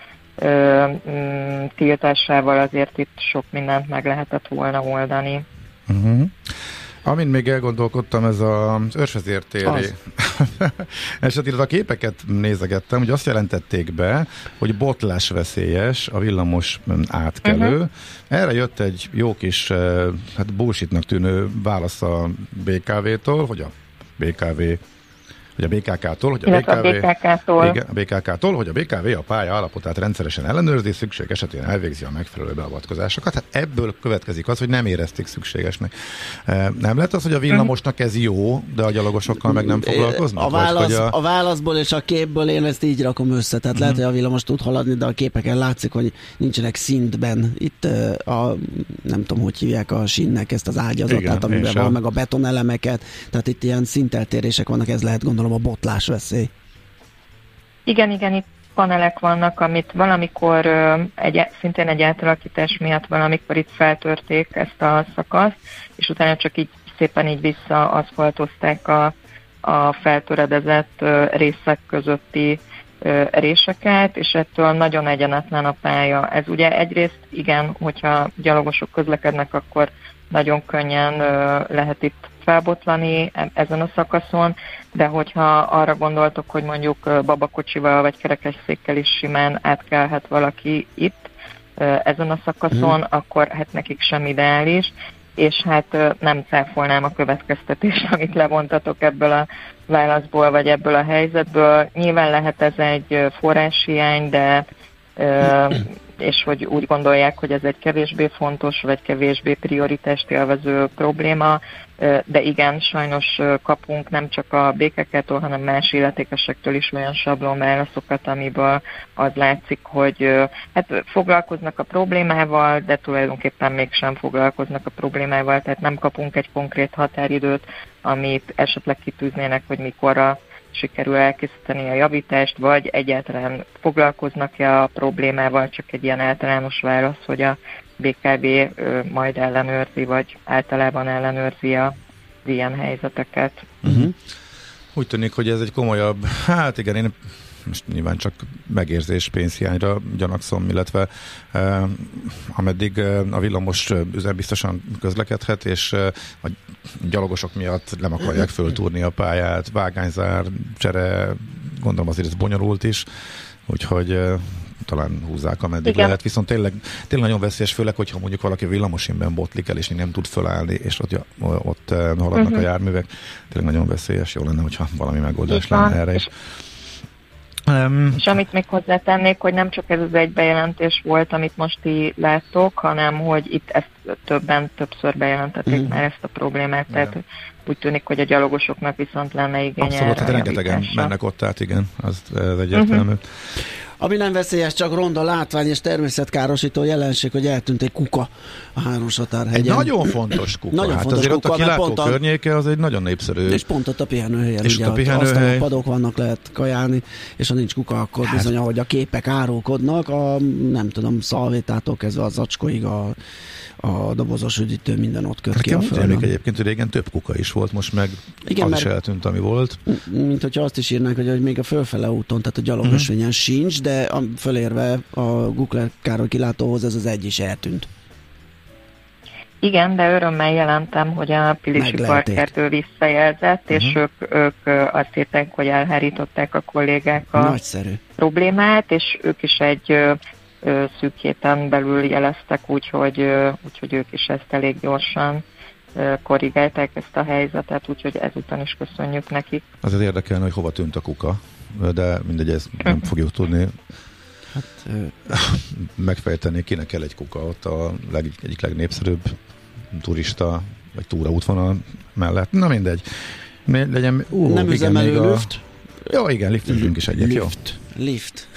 tiltásával azért itt sok mindent meg lehetett volna oldani. Uh-huh. Amint még elgondolkodtam, ez az őrsvezértéri esetében a képeket nézegettem, hogy azt jelentették be, hogy botlás veszélyes a villamos átkelő. Uh-huh. Erre jött egy jó kis, hát bullshitnak tűnő válasz a bé ká vé-től, hogy a bé ká vé hogy a bé ká ká-tól, hogy a bé ká vé, a bé ká ká-tól. Igen, a bé ká ká-tól, hogy a bé ká vé a pálya állapotát rendszeresen ellenőrzi, szükség esetén elvégzi a megfelelő beavatkozásokat. Hát ebből következik az, hogy nem érezték szükségesnek. Nem lehet az, hogy a villamosnak ez jó, de a gyalogosokkal meg nem foglalkoznak? A, válasz, vagy, a... a válaszból és a képből én ezt így rakom össze. Tehát uh-huh. lehet, hogy a villamos tud haladni, de a képeken látszik, hogy nincsenek szintben. Itt a, nem tudom, hogy hívják a sínnek ezt az ágyazatát, igen, amiben van, a... meg a betonelemeket. Tehát itt ilyen szinteltérések vannak, ez lehet gondolom a botlás veszély. Igen, igen, itt panelek vannak, amit valamikor egy, szintén egy átalakítás miatt valamikor itt feltörték ezt a szakaszt, és utána csak így szépen így vissza aszfaltozták a, a feltöredezett részek közötti réseket, és ettől nagyon egyenetlen a pálya. Ez ugye egyrészt igen, hogyha gyalogosok közlekednek, akkor nagyon könnyen lehet itt felbotlani ezen a szakaszon, de hogyha arra gondoltok, hogy mondjuk babakocsival vagy kerekesszékkel is simán átkelhet valaki itt ezen a szakaszon, mm. akkor hát nekik sem ideális, és hát nem cáfolnám a következtetést, amit levontatok ebből a válaszból, vagy ebből a helyzetből. Nyilván lehet ez egy forráshiány, de és hogy úgy gondolják, hogy ez egy kevésbé fontos, vagy kevésbé prioritást élvező probléma, de igen, sajnos kapunk nem csak a bé ká ká-tól, hanem más illetékesektől is olyan sablonválaszokat, amiből az látszik, hogy hát foglalkoznak a problémával, de tulajdonképpen mégsem foglalkoznak a problémával, tehát nem kapunk egy konkrét határidőt, amit esetleg kitűznének, hogy mikorra sikerül elkészíteni a javítást, vagy egyáltalán foglalkoznak-e a problémával, csak egy ilyen általános válasz, hogy a bé ká bé majd ellenőrzi, vagy általában ellenőrzi az ilyen helyzeteket. Uh-huh. Úgy tűnik, hogy ez egy komolyabb, hát igen, én most nyilván csak megérzés pénzhiányra gyanakszom, illetve eh, ameddig eh, a villamos üzem biztosan közlekedhet, és eh, a gyalogosok miatt nem akarják föltúrni a pályát, vágányzár, csere, gondolom azért ez bonyolult is, úgyhogy eh, talán húzzák, ameddig igen. lehet, viszont tényleg, tényleg nagyon veszélyes, főleg, hogyha mondjuk valaki villamosinben botlik el, és nem tud fölállni, és ott, ott eh, haladnak uh-huh. a járművek, tényleg nagyon veszélyes, jó lenne, hogyha valami megoldás itt lenne van. erre is. Um, és amit még hozzátennék, hogy nem csak ez az egy bejelentés volt, amit most ti láttok, hanem hogy itt ezt többen többször bejelentették mm. már ezt a problémát, tehát igen. úgy tűnik, hogy a gyalogosoknak viszont lenne igénye. Abszolút, hát rengetegen mennek ott át, igen, az, ez egyértelmű. Uh-huh. Ami nem veszélyes, csak ronda látvány és természetkárosító jelenség, hogy eltűnt egy kuka a Háromsatárhegyen. Egy nagyon fontos kuka. Nagyon hát fontos azért kuka, ott a kilátó a... környéke az egy nagyon népszerű. És pont ott a pihenőhelyen. És ugye, a pihenőhely. A padok vannak, lehet kajálni, és ha nincs kuka, akkor hát. bizony, ahogy a képek árulkodnak, a nem tudom, szalvétától kezdve a zacskóig, a, a dobozos üdítő, minden ott köt ki a földön. Egyébként, hogy régen több kuka is volt, most meg igen, az is eltűnt, ami volt. Mint hogyha azt is írnák, hogy még a fölfele úton, tehát a gyalogösvényen uh-huh. sincs, de a fölérve a Gukler Károly kilátóhoz ez az egy is eltűnt. Igen, de örömmel jelentem, hogy a Pilisi Parkertől visszajelzett, uh-huh. és ők, ők azt írták, hogy elhárították a kollégák a Nagyszerű. problémát, és ők is egy ö, szűk héten belül jeleztek, úgyhogy, ö, úgyhogy ők is ezt elég gyorsan ö, korrigálták ezt a helyzetet, úgyhogy ezután is köszönjük nekik. Azért érdekelne, hogy hova tűnt a kuka, de mindegy, ezt nem fogjuk tudni. Hát, megfejteni, kinek kell egy kuka ott a leg, egyik legnépszerűbb turista vagy túraútvonal mellett. Na mindegy. Legyen, uh, nem üzemelő a... lift? Jó, igen, liftünk is egyet. Lift. Jó. Lift.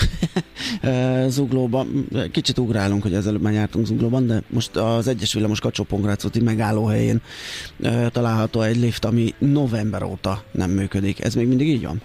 Zuglóban, kicsit ugrálunk, hogy ezelőbb már jártunk Zuglóban, de most az egyes villamos Kacsó-Pongrác megállóhelyén található egy lift, ami november óta nem működik. Ez még mindig így van?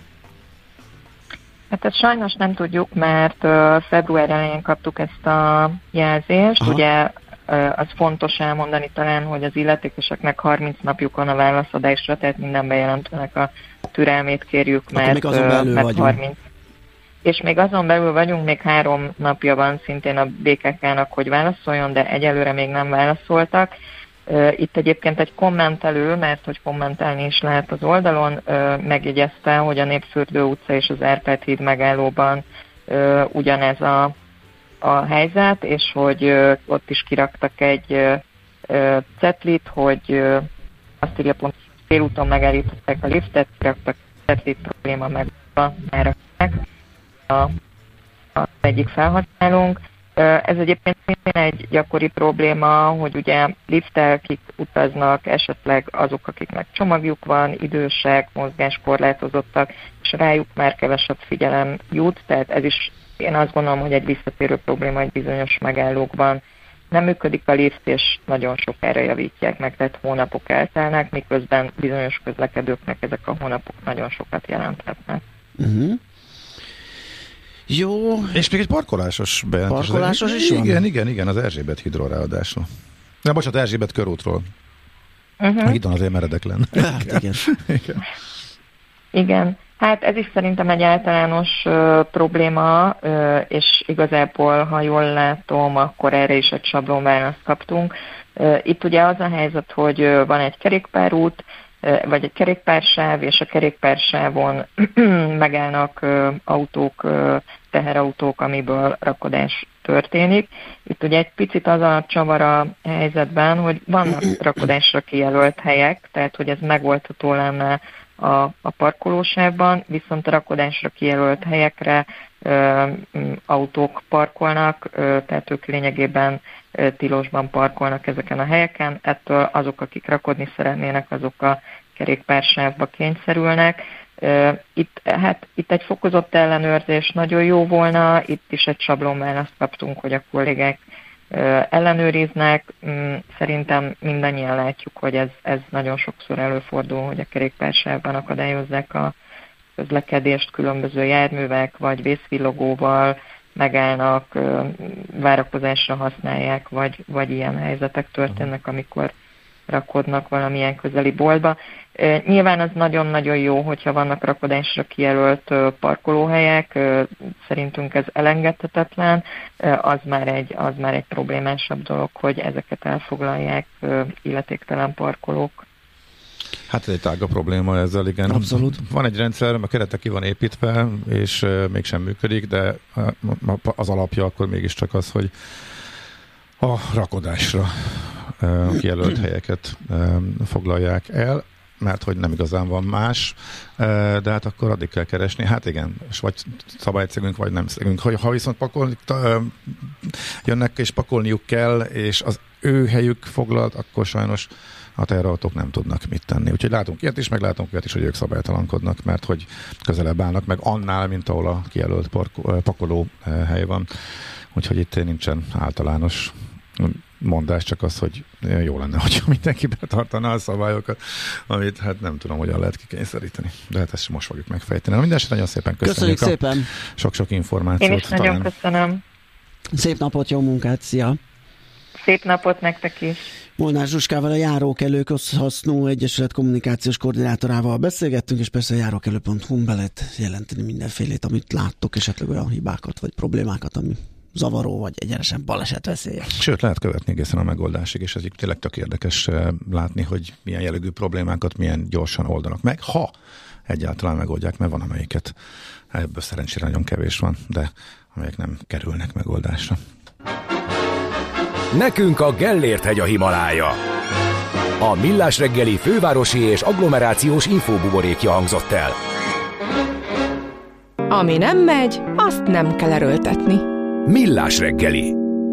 Hát ezt sajnos nem tudjuk, mert uh, február elején kaptuk ezt a jelzést. Aha. Ugye uh, az fontos elmondani talán, hogy az illetékeseknek harminc napjuk van a válaszadásra, tehát minden bejelentőnek a türelmét kérjük, mert, uh, mert harminc. És még azon belül vagyunk, még három napja van szintén a bé ká ká-nak, hogy válaszoljon, de egyelőre még nem válaszoltak. Itt egyébként egy kommentelő, mert hogy kommentálni is lehet az oldalon, megjegyezte, hogy a Népfürdő utca és az Árpád híd megállóban ugyanez a, a helyzet, és hogy ott is kiraktak egy cetlit, hogy azt írja pont, hogy félúton megállították a liftet, kiraktak cetlit, probléma meg már a, az egyik felhasználónk. Ez egyébként szintén egy gyakori probléma, hogy ugye lifttel kik utaznak, esetleg azok, akiknek csomagjuk van, idősek, mozgáskorlátozottak, és rájuk már kevesebb figyelem jut, tehát ez is, én azt gondolom, hogy egy visszatérő probléma, egy bizonyos megállókban nem működik a lift, és nagyon sokára javítják meg, tehát hónapok eltelnek, miközben bizonyos közlekedőknek ezek a hónapok nagyon sokat jelenthetnek. Uh-huh. Jó. És még egy parkolásos bejelentés. Parkolásos is van? Igen, igen, igen, az Erzsébet hídról ráadásul. De bocsánat, Erzsébet körútról. Uh-huh. Itt van azért meredek lenne. Hát igen. igen. Igen, hát ez is szerintem egy általános uh, probléma, uh, és igazából, ha jól látom, akkor erre is egy sablonválaszt kaptunk. Uh, itt ugye az a helyzet, hogy uh, van egy kerékpárút, uh, vagy egy kerékpársáv, és a kerékpársávon megállnak uh, autók, uh, teherautók, amiből rakodás történik. Itt ugye egy picit az a csavar a helyzetben, hogy vannak rakodásra kijelölt helyek, tehát hogy ez megoldható lenne a, a parkolósávban, viszont a rakodásra kijelölt helyekre ö, autók parkolnak, ö, tehát ők lényegében ö, tilosban parkolnak ezeken a helyeken, ettől azok, akik rakodni szeretnének, azok a kerékpársávba kényszerülnek. Itt, hát, itt egy fokozott ellenőrzés nagyon jó volna, itt is egy sablonválaszt kaptunk, hogy a kollégák ellenőriznek. Szerintem mindannyian látjuk, hogy ez, ez nagyon sokszor előfordul, hogy a kerékpársávban akadályozzák a közlekedést különböző járművek, vagy vészvillogóval megállnak, várakozásra használják, vagy, vagy ilyen helyzetek történnek, amikor rakodnak valamilyen közeli boltba. Nyilván az nagyon-nagyon jó, hogyha vannak rakodásra kijelölt parkolóhelyek, szerintünk ez elengedhetetlen, az már egy, az már egy problémásabb dolog, hogy ezeket elfoglalják illetéktelen parkolók. Hát ez egy tága probléma ezzel, igen. Abszolút. Van egy rendszer, a kerete ki van építve, és uh, mégsem működik, de uh, az alapja akkor mégiscsak az, hogy a rakodásra uh, kijelölt helyeket uh, foglalják el, mert hogy nem igazán van más, uh, de hát akkor addig kell keresni. Hát igen, és vagy szabálycegünk, vagy nem szegünk. Ha viszont pakolni, uh, jönnek és pakolniuk kell, és az ő helyük foglalt, akkor sajnos a teherautók nem tudnak mit tenni. Úgyhogy látunk ilyet is, meg látunk ilyet is, hogy ők szabálytalankodnak, mert hogy közelebb állnak meg annál, mint ahol a kijelölt parko- pakoló hely van. Úgyhogy itt nincsen általános mondás, csak az, hogy jó lenne, hogyha mindenki betartaná a szabályokat, amit hát nem tudom, hogyan lehet kikényszeríteni. De hát ezt most fogjuk megfejteni. Mindenesetre nagyon szépen köszönjük. Köszönjük szépen. Sok-sok információt. Én is nagyon talán... köszönöm. Szép napot, jó munkát, szia! Szép napot nektek is! Molnár Zsuskával, a Járókelő Közhasznú Egyesület kommunikációs koordinátorával beszélgettünk, és persze a járókelő pont hu-n be lehet jelenteni mindenfélét, amit láttok, esetleg olyan hibákat vagy problémákat, ami zavaró, vagy egyenesen balesetveszélyes. Sőt, lehet követni egészen a megoldásig, és ez így tényleg tök érdekes látni, hogy milyen jellegű problémákat milyen gyorsan oldanak meg, ha egyáltalán megoldják, mert van amelyiket, ebből szerencsére nagyon kevés van, de amelyek nem kerülnek megoldásra. Nekünk a Gellért-hegy a Himalája. A Millás reggeli fővárosi és agglomerációs infóbuborékja hangzott el. Ami nem megy, azt nem kell erőltetni. Millás reggeli.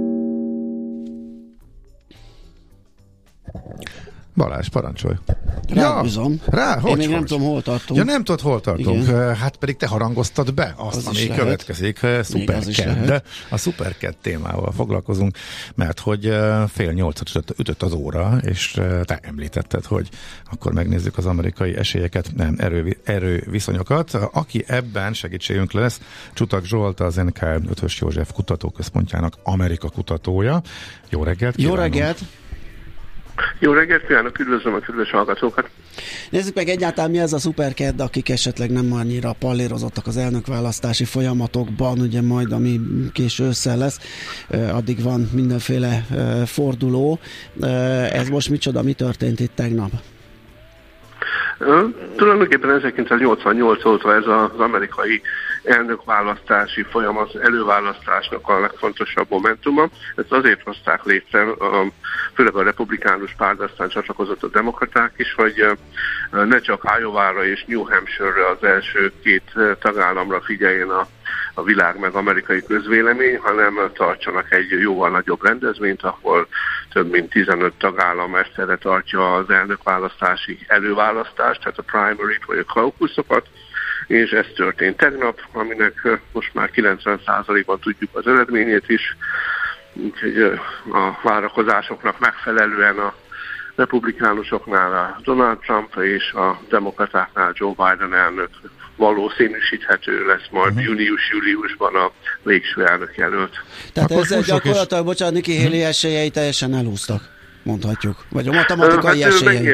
Balázs, parancsolj. Rábízom. Ja, rá, hogy, Én még hogy? nem tudom, hol tartunk. Ja, nem tudod, hol tartunk. Igen. Hát pedig te harangoztad be azt, az ami következik. Szuperked. A Szuperked témával foglalkozunk, mert hogy fél nyolcat ütött, ütött az óra, és te említetted, hogy akkor megnézzük az amerikai esélyeket, nem, erő, erőviszonyokat. Aki ebben segítségünk lesz, Csutak Zsolt, az en ká Ötvös József Kutatóközpontjának Amerika kutatója. Jó reggelt! Jó reggelt! Jó reggelt kívánok, üdvözlöm a kedves hallgatókat! Nézzük meg egyáltalán mi ez a Szuperked, akik esetleg nem annyira pallérozottak az elnökválasztási folyamatokban, ugye majd ami késő ősszel lesz, addig van mindenféle forduló. Ez most micsoda, mi történt itt tegnap? Tulajdonképpen ezerkilencszáznyolcvannyolc óta ez az amerikai elnökválasztási folyamat, előválasztásnak a legfontosabb momentuma. Ezt azért hozták létre, főleg a republikánus párt, aztán csatlakozott a demokraták is, hogy ne csak Iowa-ra és New Hampshire-re, az első két tagállamra figyeljen a, a világ meg amerikai közvélemény, hanem tartsanak egy jóval nagyobb rendezvényt, ahol több mint tizenöt tagállam egyszerre tartja az elnökválasztási előválasztást, tehát a primary-t vagy a caucusokat, és ez történt tegnap, aminek most már kilencven százalékban tudjuk az eredményét is, úgyhogy a várakozásoknak megfelelően a republikánusoknál a Donald Trump és a demokratáknál Joe Biden elnök valószínűsíthető lesz majd uh-huh. június-júliusban a végső elnök jelölt. Tehát Akkor ezzel gyakorlatilag, és... bocsánat, Nikki Haley esélyei teljesen elhúztak, mondhatjuk. Vagy a matematikai hát esélyei. Megnyert,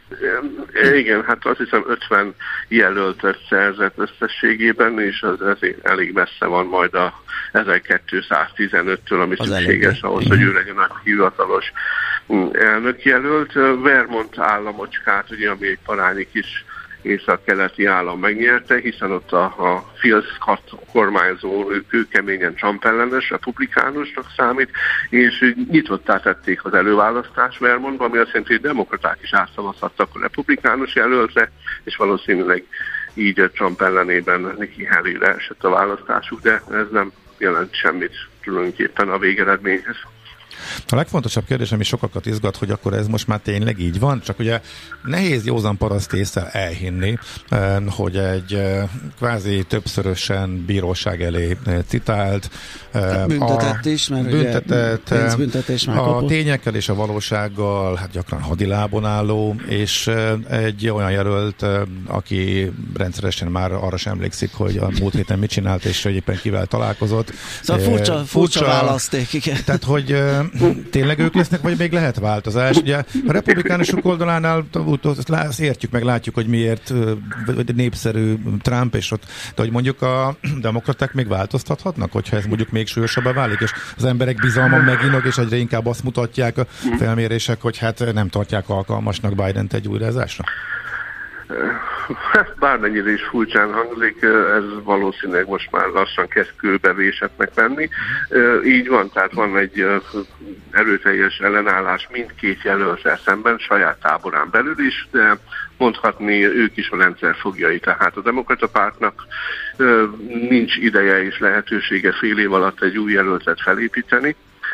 Igen, hát azt hiszem ötven jelöltet szerzett összességében, és az ezért elég messze van majd a ezerkétszáztizenöttől, ami az szükséges ahhoz, hogy ő legyen a hivatalos elnök jelölt. Vermont államocskát, ugye, ami egy parányi kis észak-keleti állam megnyerte, hiszen ott a, a Fields kormányzó kőkeményen Trump ellenes, republikánusnak számít, és nyitottá tették az előválasztás Vermontban, ami azt jelenti, hogy demokraták is átszavazhattak a republikánus jelöltre, és valószínűleg így a Trump ellenében Nikki Haley-re esett a választásuk, de ez nem jelent semmit tulajdonképpen a végeredményhez. A legfontosabb kérdés, ami sokakat izgat, hogy akkor ez most már tényleg így van, csak ugye nehéz józan paraszt ésszel elhinni, hogy egy kvázi többszörösen bíróság elé citált, büntetett a, is, mert büntetett, pénzbüntetés már a kapott. tényekkel és a valósággal hát gyakran hadilábon álló, és egy olyan jelölt, aki rendszeresen már arra sem emlékszik, hogy a múlt héten mit csinált, és hogy éppen kivel találkozott. Szóval furcsa, furcsa, furcsa választék, igen. Tehát, hogy tényleg ők lesznek, vagy még lehet változás? Ugye a republikánusok oldalánál azt értjük, meg látjuk, hogy miért népszerű Trump, és ott, de hogy mondjuk a demokraták még változtathatnak, hogyha ez mondjuk még súlyosabbá válik, és az emberek bizalma meginog, és egyre inkább azt mutatják a felmérések, hogy hát nem tartják alkalmasnak Bident egy újrázásra? Bármennyire is furcsán hangzik, ez valószínűleg most már lassan kezd kőbevésetnek lenni. Így van, tehát van egy erőteljes ellenállás mindkét jelöltel szemben, saját táborán belül is, de mondhatni ők is a rendszer fogjai. Tehát a Demokrata Pártnak nincs ideje és lehetősége fél év alatt egy új jelöltet felépíteni,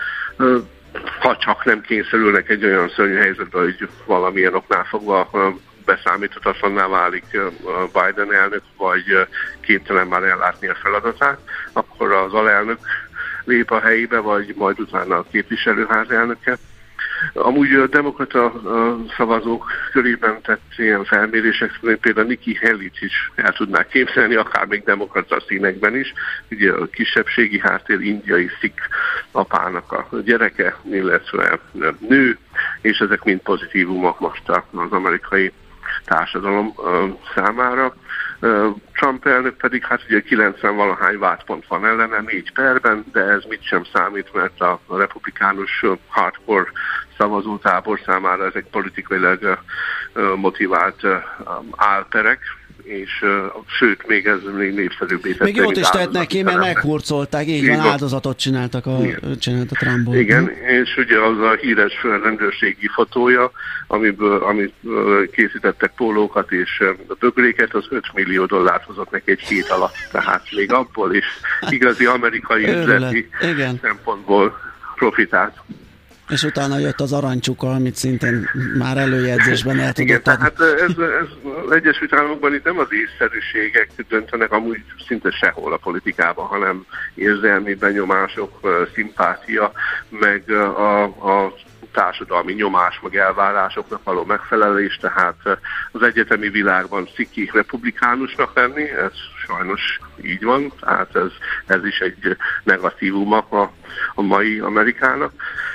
ha csak nem kényszerülnek egy olyan szörnyű helyzetbe, hogy valamilyen oknál fogva beszámíthatatlanná válik Biden elnök, vagy képtelen már ellátni a feladatát, akkor az alelnök lép a helyébe, vagy majd utána a képviselőház elnöke. Amúgy a demokrata szavazók körében tett ilyen felmérések, például Nikki Haley-t is el tudnák képzelni, akár még demokrata színekben is. Ugye a kisebbségi háttér indiai szik apának a gyereke, illetve nő, és ezek mind pozitívumok most az amerikai társadalom számára. Trump elnök pedig hát ugye kilencven valahány vádpont van ellene, négy perben, de ez mit sem számít, mert a republikánus hardcore szavazótábor számára ezek politikailag motivált álperek, és sőt, még ez még népszerűbbé tette. Még jót is tett neki, mert meghurcolták, így van, áldozatot csináltak a, csinált a Trumpból. Igen, és ugye az a híres rendőrségi fotója, amiből, amit készítettek pólókat és bögréket, az öt millió dollárt hozott neki egy hét alatt, tehát még abból is igazi amerikai üzleti szempontból profitált. És utána jött az aranycsuka, amit szintén már előjegyzésben el tudott. Igen, tehát ez, ez az Egyesült Államokban itt nem az észszerűségek döntenek amúgy szinte sehol a politikában, hanem érzelmi benyomások, szimpátia, meg a, a társadalmi nyomás, meg elvárásoknak való megfelelés, tehát az egyetemi világban sziki republikánusnak lenni, ez sajnos így van, tehát ez, ez is egy negatívum a, a mai Amerikának.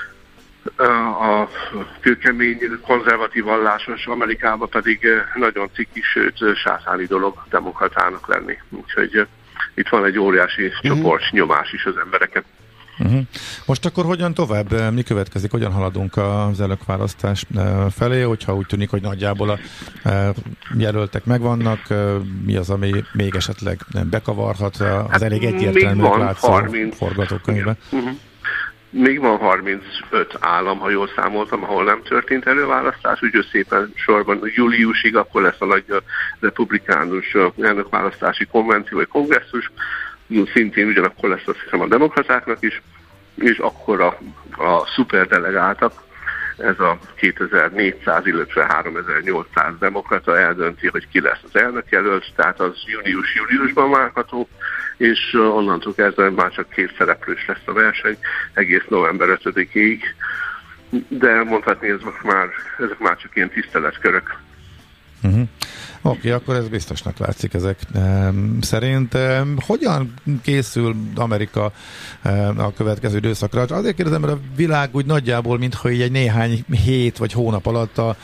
A kőkemény, konzervatív vallásos Amerikában pedig nagyon ciki, sőt sátáni dolog demokratának lenni. Úgyhogy itt van egy óriási uh-huh. csoport nyomás is az embereken. Uh-huh. Most akkor hogyan tovább? Mi következik? Hogyan haladunk az elnökválasztás felé? Hogyha úgy tűnik, hogy nagyjából a jelöltek megvannak, mi az, ami még esetleg nem bekavarhat az elég egyértelműen látszó forgatókönyvben? Uh-huh. Még van harmincöt állam, ha jól számoltam, ahol nem történt előválasztás, úgyhogy szépen sorban júliusig, akkor lesz a nagy republikánus elnökválasztási konvenció vagy kongresszus, szintén ugyanakkor lesz azt hiszem a demokratáknak is, és akkor a, a szuperdelegáltak, ez a kétezer-négyszáz, illetve háromezer-nyolcszáz demokrata eldönti, hogy ki lesz az elnökjelölt, tehát az június-júliusban várható, és onnantól kezdve már csak két szereplős lesz a verseny, egész november ötödikéig, de mondhatni, ez most már, ezek már csak ilyen tiszteletkörök. Uh-huh. Oké, okay, akkor ez biztosnak látszik ezek szerint. Hogyan készül Amerika a következő időszakra? Azért kérdezem, mert a világ úgy nagyjából, mintha így egy néhány hét vagy hónap alatt a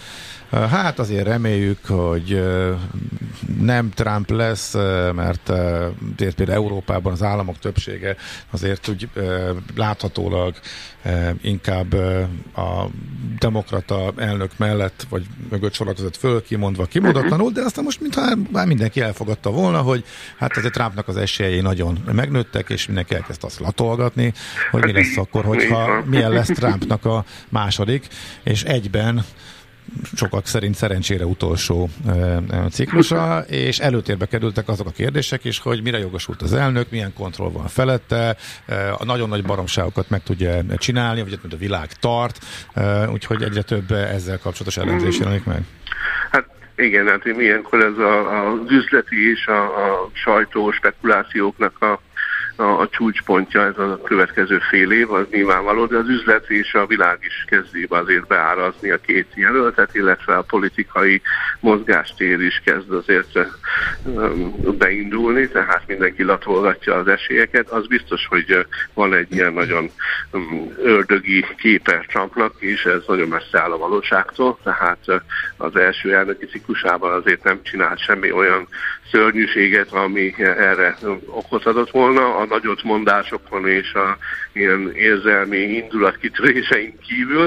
Hát azért reméljük, hogy nem Trump lesz, mert például Európában az államok többsége azért úgy láthatólag inkább a demokrata elnök mellett, vagy mögött sorakozott föl, kimondva kimondatlanul, de aztán most mintha már mindenki elfogadta volna, hogy hát azért Trumpnak az esélyei nagyon megnőttek, és mindenki elkezd azt latolgatni, hogy mi lesz akkor, hogyha milyen lesz Trumpnak a második, és egyben sokak szerint szerencsére utolsó e, ciklusa, és előtérbe kerültek azok a kérdések is, hogy mire jogosult az elnök, milyen kontroll van felette, e, a nagyon nagy baromságokat meg tudja csinálni, vagy a világ tart, e, úgyhogy egyre több ezzel kapcsolatos ellenzés jelenik meg. Hát igen, hát ilyenkor ez a, az üzleti és a, a sajtó spekulációknak a A, a csúcspontja, ez a következő fél év, az nyilvánvaló, de az üzlet és a világ is kezdi azért beárazni a két jelöltet, illetve a politikai mozgástér is kezd azért um, beindulni, tehát mindenki latolgatja az esélyeket. Az biztos, hogy van egy ilyen nagyon um, ördögi képe Trumpnak, és ez nagyon messze áll a valóságtól, tehát az első elnöki ciklusában azért nem csinált semmi olyan szörnyűséget, ami erre okot adott volna, a nagyot mondásokon és a ilyen érzelmi indulatkitréseink kívül.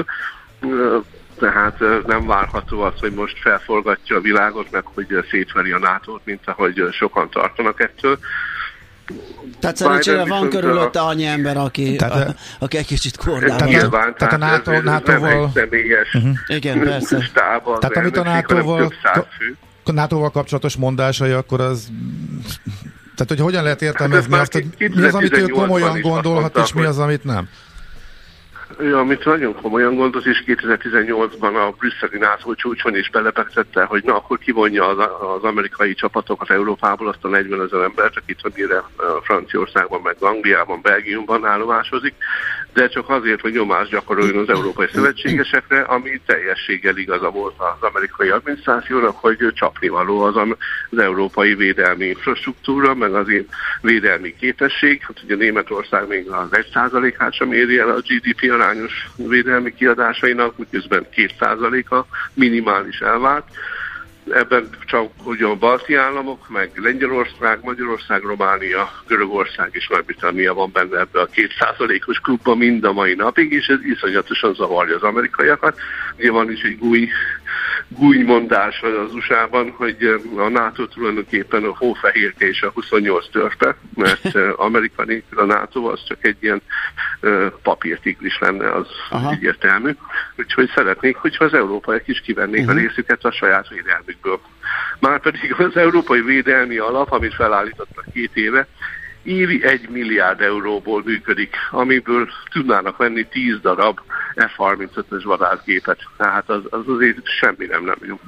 Tehát nem várható az, hogy most felforgatja a világot, meg hogy szétveri a nátót, mint ahogy sokan tartanak ettől. Tehát szerencsére van körülötte annyi ember, aki, tehát, a, aki egy kicsit kordában. Nyilván, tehát a NATO, ez, NATO-val... nem egy személyes uh-huh. Igen, persze. stáb, tehát amit a nátóval, a nátóval kapcsolatos mondásai, akkor az... Tehát, hogy hogyan lehet értelmezni azt, hogy mi az, amit ő komolyan gondolhat, és mi az, amit nem? Ő, amit nagyon komolyan gondolt, és kétezer-tizennyolcban a brüsszeli NATO csúcson is belebegtette, hogy na, akkor kivonja az, az amerikai csapatokat Európából, azt a negyvenezer embert, akit amire Franciaországban, meg Angliában, Belgiumban állomásozik, de csak azért, hogy nyomást gyakoroljon az európai szövetségesekre, ami teljességgel igaza volt az amerikai adminisztrációnak, hogy csapnivaló az, az európai védelmi infrastruktúra, meg az védelmi képesség. Hát ugye Németország még az egy százalékát sem éri el a gé dé pé arányos védelmi kiadásainak, úgyhogy két százaléka minimális elvárt. Ebben csak ugye a balti államok, meg Lengyelország, Magyarország, Románia, Görögország és Nagy-Britannia van benne ebbe a két százalékos klubban mind a mai napig, és ez iszonyatosan zavarja az amerikaiakat. Ugye van is egy gúj, gújmondás az u es á-ban, hogy a NATO tulajdonképpen a hófehérke és a huszonnyolc törpe, mert Amerika nélkül a NATO az csak egy ilyen uh, papírtigris lenne, az Aha. egyértelmű. Úgyhogy szeretnék, hogyha az európaiak is kivennék uh-huh. a részüket a saját védelmükből. Márpedig az Európai Védelmi Alap, amit felállítottak két éve, évi egy milliárd euróból működik, amiből tudnának venni tíz darab ef harmincötös vadászgépet. Tehát az, az azért semmi nem nem jó.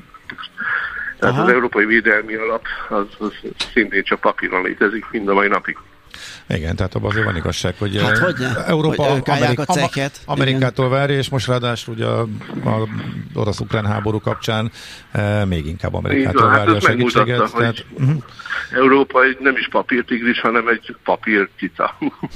Tehát Aha. az Európai Védelmi Alap az, az szintén csak papíron létezik mind a mai napig. Igen, tehát abban azért van igazság, hogy hát Európa hogy Amerik- a ceket. Amerikától várja, és most ráadásul ugye a, a orosz-ukrán háború kapcsán e, még inkább Amerikától van, várja hát a segítséget. Tehát, uh-huh. Európa nem is papírtigris, hanem egy papírtica.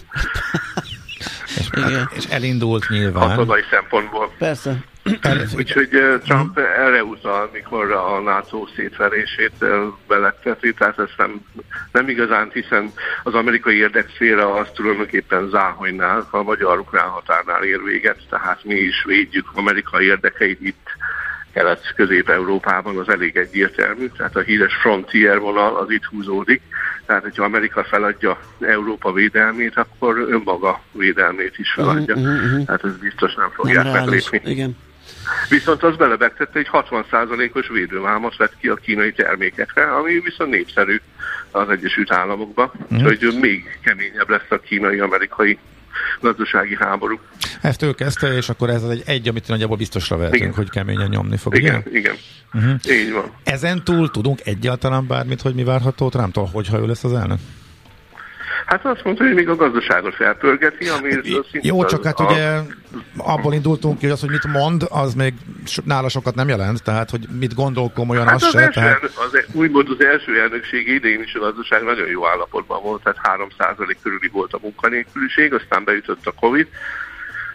és, hát, és elindult nyilván. Katonai szempontból. Persze. Úgyhogy Trump erre utal, mikor a NATO szétverését belekteti, tehát ezt nem, nem igazán, hiszen az amerikai érdekszféra az tulajdonképpen Záhonynál, a magyar-ukrán határnál ér véget, tehát mi is védjük amerikai érdekeit itt Kelet-Közép-Európában, az elég egyértelmű, tehát a híres frontier vonal az itt húzódik, tehát hogyha Amerika feladja Európa védelmét, akkor önmaga védelmét is feladja, uh-huh, uh-huh. tehát ez biztos nem fogják nem meglépni. Igen. Viszont az belebegtette, hogy hatvan százalékos védővámot vett ki a kínai termékekre, ami viszont népszerű az Egyesült Államokban, mm. úgyhogy még keményebb lesz a kínai-amerikai gazdasági háború. Ezt ő kezdte, és akkor ez az egy, egy amit nagyjából biztosra vehetünk, igen. hogy keményen nyomni fog. Igen, igen. igen. Uh-huh. Így van. Ezen túl tudunk egyáltalán bármit, hogy mi várható Trumptól, hogyha ő lesz az elnök? Hát azt mondta, hogy még a gazdaságot felpörgeti, ami... Jó, csak hát a... ugye abból indultunk ki, hogy az, hogy mit mond, az még nála sokat nem jelent, tehát hogy mit gondol komolyan, hát az, az se. Első, tehát... az, úgymond az első elnökség idején is a gazdaság nagyon jó állapotban volt, tehát három százalék körüli volt a munkanélküliség, aztán beütött a Covid,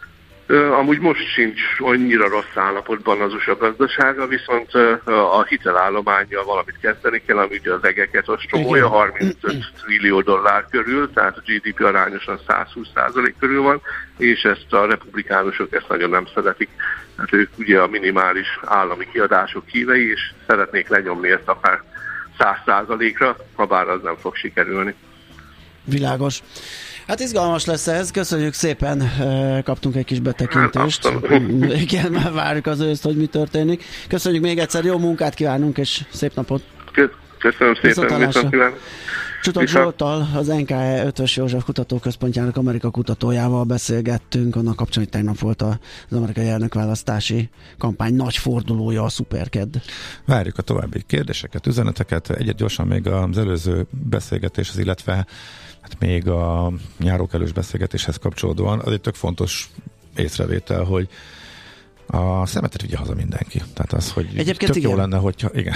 Amúgy most sincs annyira rossz állapotban az u es á gazdasága, viszont a hitelállománnyal valamit kezdeni kell, ami ugye az egeket ostromolja, harmincöt trillió dollár körül, tehát a gé dé pé arányosan százhúsz százalék körül van, és ezt a republikánusok ezt nagyon nem szeretik. Tehát ők ugye a minimális állami kiadások hívei, és szeretnék lenyomni ezt akár száz százalékra, ha bár az nem fog sikerülni. Világos. Hát izgalmas lesz ez, köszönjük szépen, kaptunk egy kis betekintést. Hát, igen, már várjuk az őszt, hogy mi történik. Köszönjük még egyszer, jó munkát kívánunk, és szép napot! Köszönöm szépen, viszont kívánok! Csutok Zsolttal, az en ká e Ötvös József Kutatóközpontjának Amerika kutatójával beszélgettünk, annak kapcsán, hogy tegnap volt az amerikai elnökválasztási kampány nagy fordulója, a Szuperkedd. Várjuk a további kérdéseket, üzeneteket, egyet gyorsan még az előző beszélgetéshez, illetve hát még a járókelős beszélgetéshez kapcsolódóan, az egy tök fontos észrevétel, hogy a szemetet vigye haza mindenki. Tehát az, hogy egyébként tök igen. jó lenne, hogyha igen.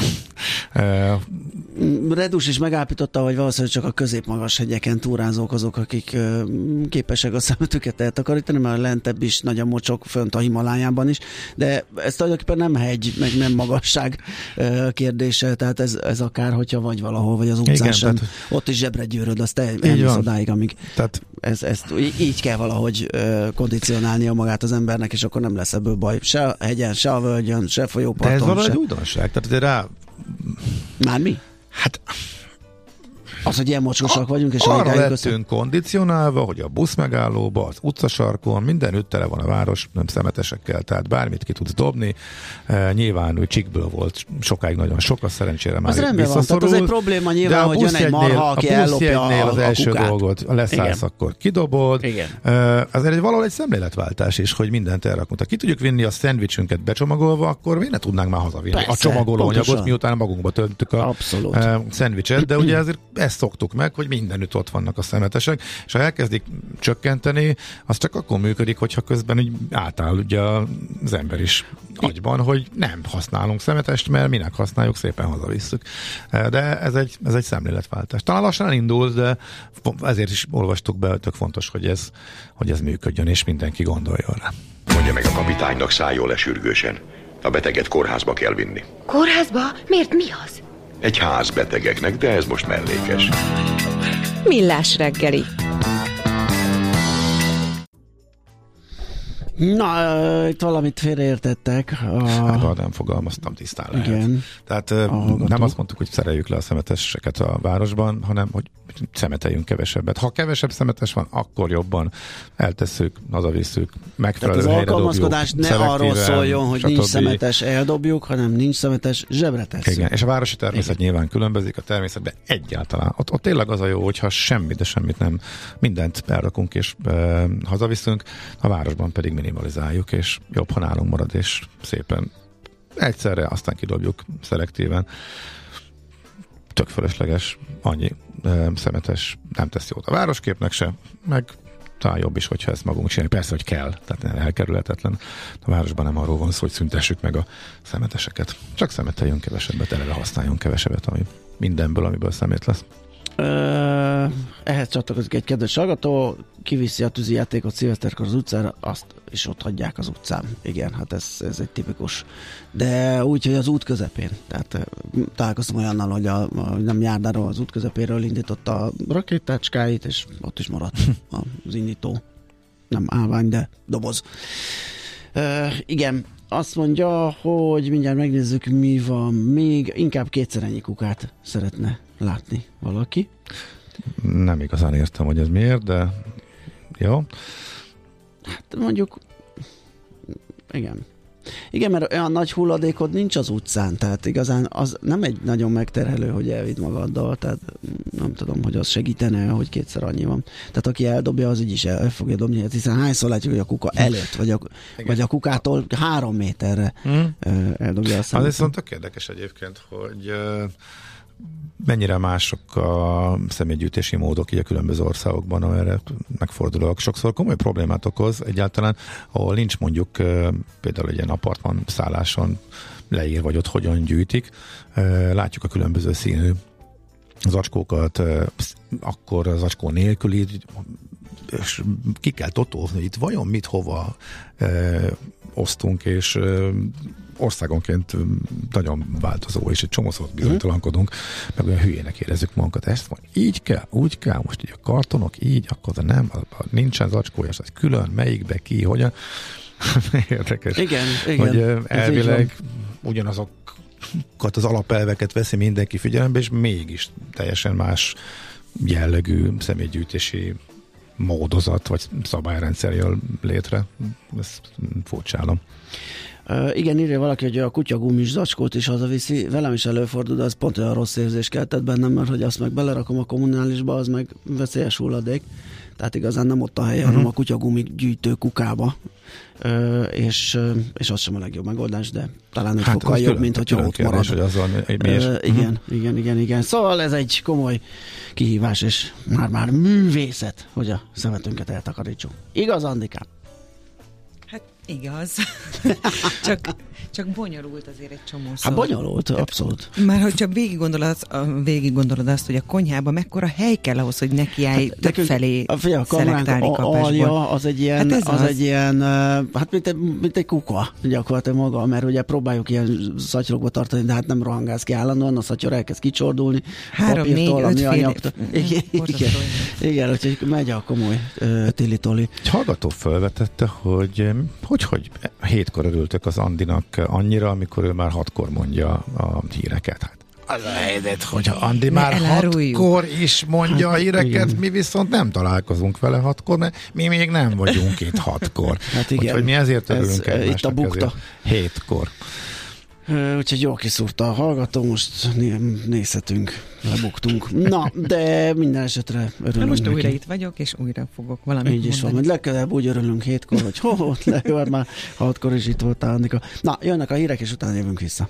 Redus is megállapította, hogy valószínűleg csak a középmagas hegyeken túrázók azok, akik képesek a szemetüket eltakarítani, mert lentebb is nagy a mocsok, fönt a Himalájában is, de ez tulajdonképpen nem hegy, meg nem magasság kérdése, tehát ez, ez akár, hogyha vagy valahol, vagy az utcán igen, sem, tehát, ott is zsebre gyűröd, azt elmész odáig, amíg tehát, ez, ezt így kell valahogy kondicionálnia magát az embernek, és akkor nem lesz ebből baj. Se a hegyen, se a völgyön, se folyóparton. De ez valahogy se... újdonság, tehát azért rá... Már mi? Hát... Az, hogy ilyen mocskosak vagyunk, és arra lettünk kondicionálva, hogy a busz megállóba, az utcasarkon, mindenütt tele van a város, nem szemetesekkel, tehát bármit ki tudsz dobni. E, nyilván úgy csikből volt sokáig nagyon sok, a szerencsére már visszaszorult. Van, az egy probléma nyilván, hogy jön egy marha, aki ellopja a, az a első kukát. Dolgot, leszállsz, igen. Akkor kidobod. Igen. E, azért egy valahol egy szemléletváltás is, hogy mindent elrakunk. Ki tudjuk vinni a szendvicsünket becsomagolva, akkor miért ne tudnánk már hazavinni persze, a csomagolóanyagot, miután magunkba töntük a e, szendvicset, de ugye azért ezt szoktuk meg, hogy mindenütt ott vannak a szemetesek, és ha elkezdik csökkenteni, az csak akkor működik, hogyha közben úgy átáll ugye az ember is agyban, hogy nem használunk szemetest, mert minek használjuk, szépen hazavisszük. De ez egy, ez egy szemléletváltás. Talán lassan elindul, de ezért is olvastuk be, tök fontos, hogy ez, hogy ez működjön, és mindenki gondoljon rá. Mondja meg a kapitánynak, szálljon le sürgősen. A beteget kórházba kell vinni. Kórházba? Miért, mi az? Egy ház betegeknek, de ez most mellékes. Millás reggeli. Na, itt valamit félreértettek. A... Hát, nem fogalmaztam tisztán lehet. Igen. Tehát Ahallgatok. Nem azt mondtuk, hogy szereljük le a szemeteseket a városban, hanem hogy szemeteljünk kevesebbet. Ha kevesebb szemetes van, akkor jobban eltesszük, hazavisszük, megfelelő helyre dobjuk. Tehát az alkalmazkodás ne arról szóljon, hogy nincs szemetes, eldobjuk, hanem nincs szemetes, zsebre tesszük. Igen, és a városi természet igen. Nyilván különbözik a természetben egyáltalán. Ott, ott tényleg az a jó, hogyha semmit, de semmit nem, mindent elrakunk és e, hazaviszünk, a városban pedig minimalizáljuk, és jobb, ha nálunk marad, és szépen egyszerre, aztán kidobjuk szelektíven. Tök fölösleges, annyi e, szemetes nem tesz jót a városképnek se, meg talán jobb is, hogyha ezt magunk csináljuk. Persze, hogy kell, tehát elkerülhetetlen. A városban nem arról van szó, hogy szüntessük meg a szemeteseket. Csak szemeteljünk kevesebbet, eleve használjunk kevesebbet, ami mindenből, amiből szemét lesz. Ö, ehhez csatlakozik egy kedves hallgató, kiviszi a tűzijátékot szilveszterkor az utcára, azt is ott hagyják az utcán. Igen, hát ez, ez egy tipikus. De úgy, hogy az út közepén. Tehát találkoztam olyannal, hogy a, a nem járdáról, az út közepéről indította a rakétácskáit, és ott is maradt az indító. Nem állvány, de doboz. Ö, igen, azt mondja, hogy mindjárt megnézzük, mi van még. Inkább kétszer ennyi kukát szeretne látni valaki. Nem igazán értem, hogy ez miért, de jó. Hát mondjuk igen. Igen, mert olyan nagy hulladékod nincs az utcán, tehát igazán az nem egy nagyon megterhelő, hogy elvidd magaddal, tehát nem tudom, hogy az segítene, hogy kétszer annyi van. Tehát aki eldobja, az így is el fogja dobni, hiszen hányszor látjuk, hogy a kuka előtt, vagy a, vagy a kukától három méterre hmm. eldobja a szemet. Az viszont tök érdekes egyébként, hogy mennyire mások a személygyűjtési módok így a különböző országokban, amelyre megfordulok. Sokszor komoly problémát okoz egyáltalán, ahol nincs mondjuk például egy ilyen apartman szálláson leír, vagy ott hogyan gyűjtik. Látjuk a különböző színű zacskókat, akkor az zacskó nélküli és ki kell totóvni, hogy itt vajon mit, hova e, osztunk, és e, országonként nagyon változó, és egy csomószor bizonytalankodunk, meg olyan hülyének érezzük magunkat. Ezt van, így kell, úgy kell, most így a kartonok, így, akkor nem, nincsen zacskója, az külön, melyikbe, ki, hogyan. Érdekes. Igen, igen. Hogy elvileg ugyanazokat az alapelveket veszi mindenki figyelembe, és mégis teljesen más jellegű személygyűjtési módozat, vagy szabályrendszer jön létre. Ezt furcsálom. Uh, igen, írja valaki, hogy a kutyagumis zacskót is hazaviszi, velem is előfordul, de az pont olyan rossz érzés keltett bennem, mert hogy azt meg belerakom a kommunálisba, az meg veszélyes hulladék, tehát igazán nem ott a helye, uh-huh. hanem a kutyagumi gyűjtő kukába, uh, és, uh, és az sem a legjobb megoldás, de talán egy hát fokkal jobb, mint hogyha ott marad. Hogy azzal mi, mi uh, igen, uh-huh. igen, igen, igen. Szóval ez egy komoly kihívás, és már-már művészet, hogy a szemetünket eltakarítsuk. Igaz, Andikám? Igaz. csak, csak bonyolult azért egy csomószor. Hát bonyolult, abszolút. Már hogy csak végig gondolod, végig gondolod azt, hogy a konyhában mekkora hely kell ahhoz, hogy nekiállj hát, több felé a szelektálni kapásból. Az egy ilyen, hát az, az egy ilyen, hát mint egy, mint egy kuka gyakorlatilag maga, mert ugye próbáljuk ilyen szatyrokba tartani, de hát nem rohangálsz ki állandóan, a szatyor elkezd kicsoردulni. Három, négy, öt fél. Igen, igen, igen, úgyhogy megy a komoly uh, tili-toli. Egy hallgató felvetette, hogy hogy, hogy hétkor örültök az Andinak annyira, amikor ő már hatkor mondja a híreket. Hát az a helyzet, hogyha Andi ne már eláruljuk. Hatkor is mondja hát, a híreket, igen. Mi viszont nem találkozunk vele hatkor, mert mi még nem vagyunk itt hatkor. Hát igen. Úgyhogy mi ezért örülünk ez, egymásnak. Itt a bukta. Hétkor. Úgyhogy jól kiszúrta a hallgató, most nézhetünk, lebuktunk. Na, de minden esetre örülünk. Most neki. Újra itt vagyok, és újra fogok valamit így is van, hogy legközelebb úgy örülünk hétkor, hogy ho, ho, legközelebb már hatkor is itt voltál, Annika. Na, jönnek a hírek, és utána jövünk vissza.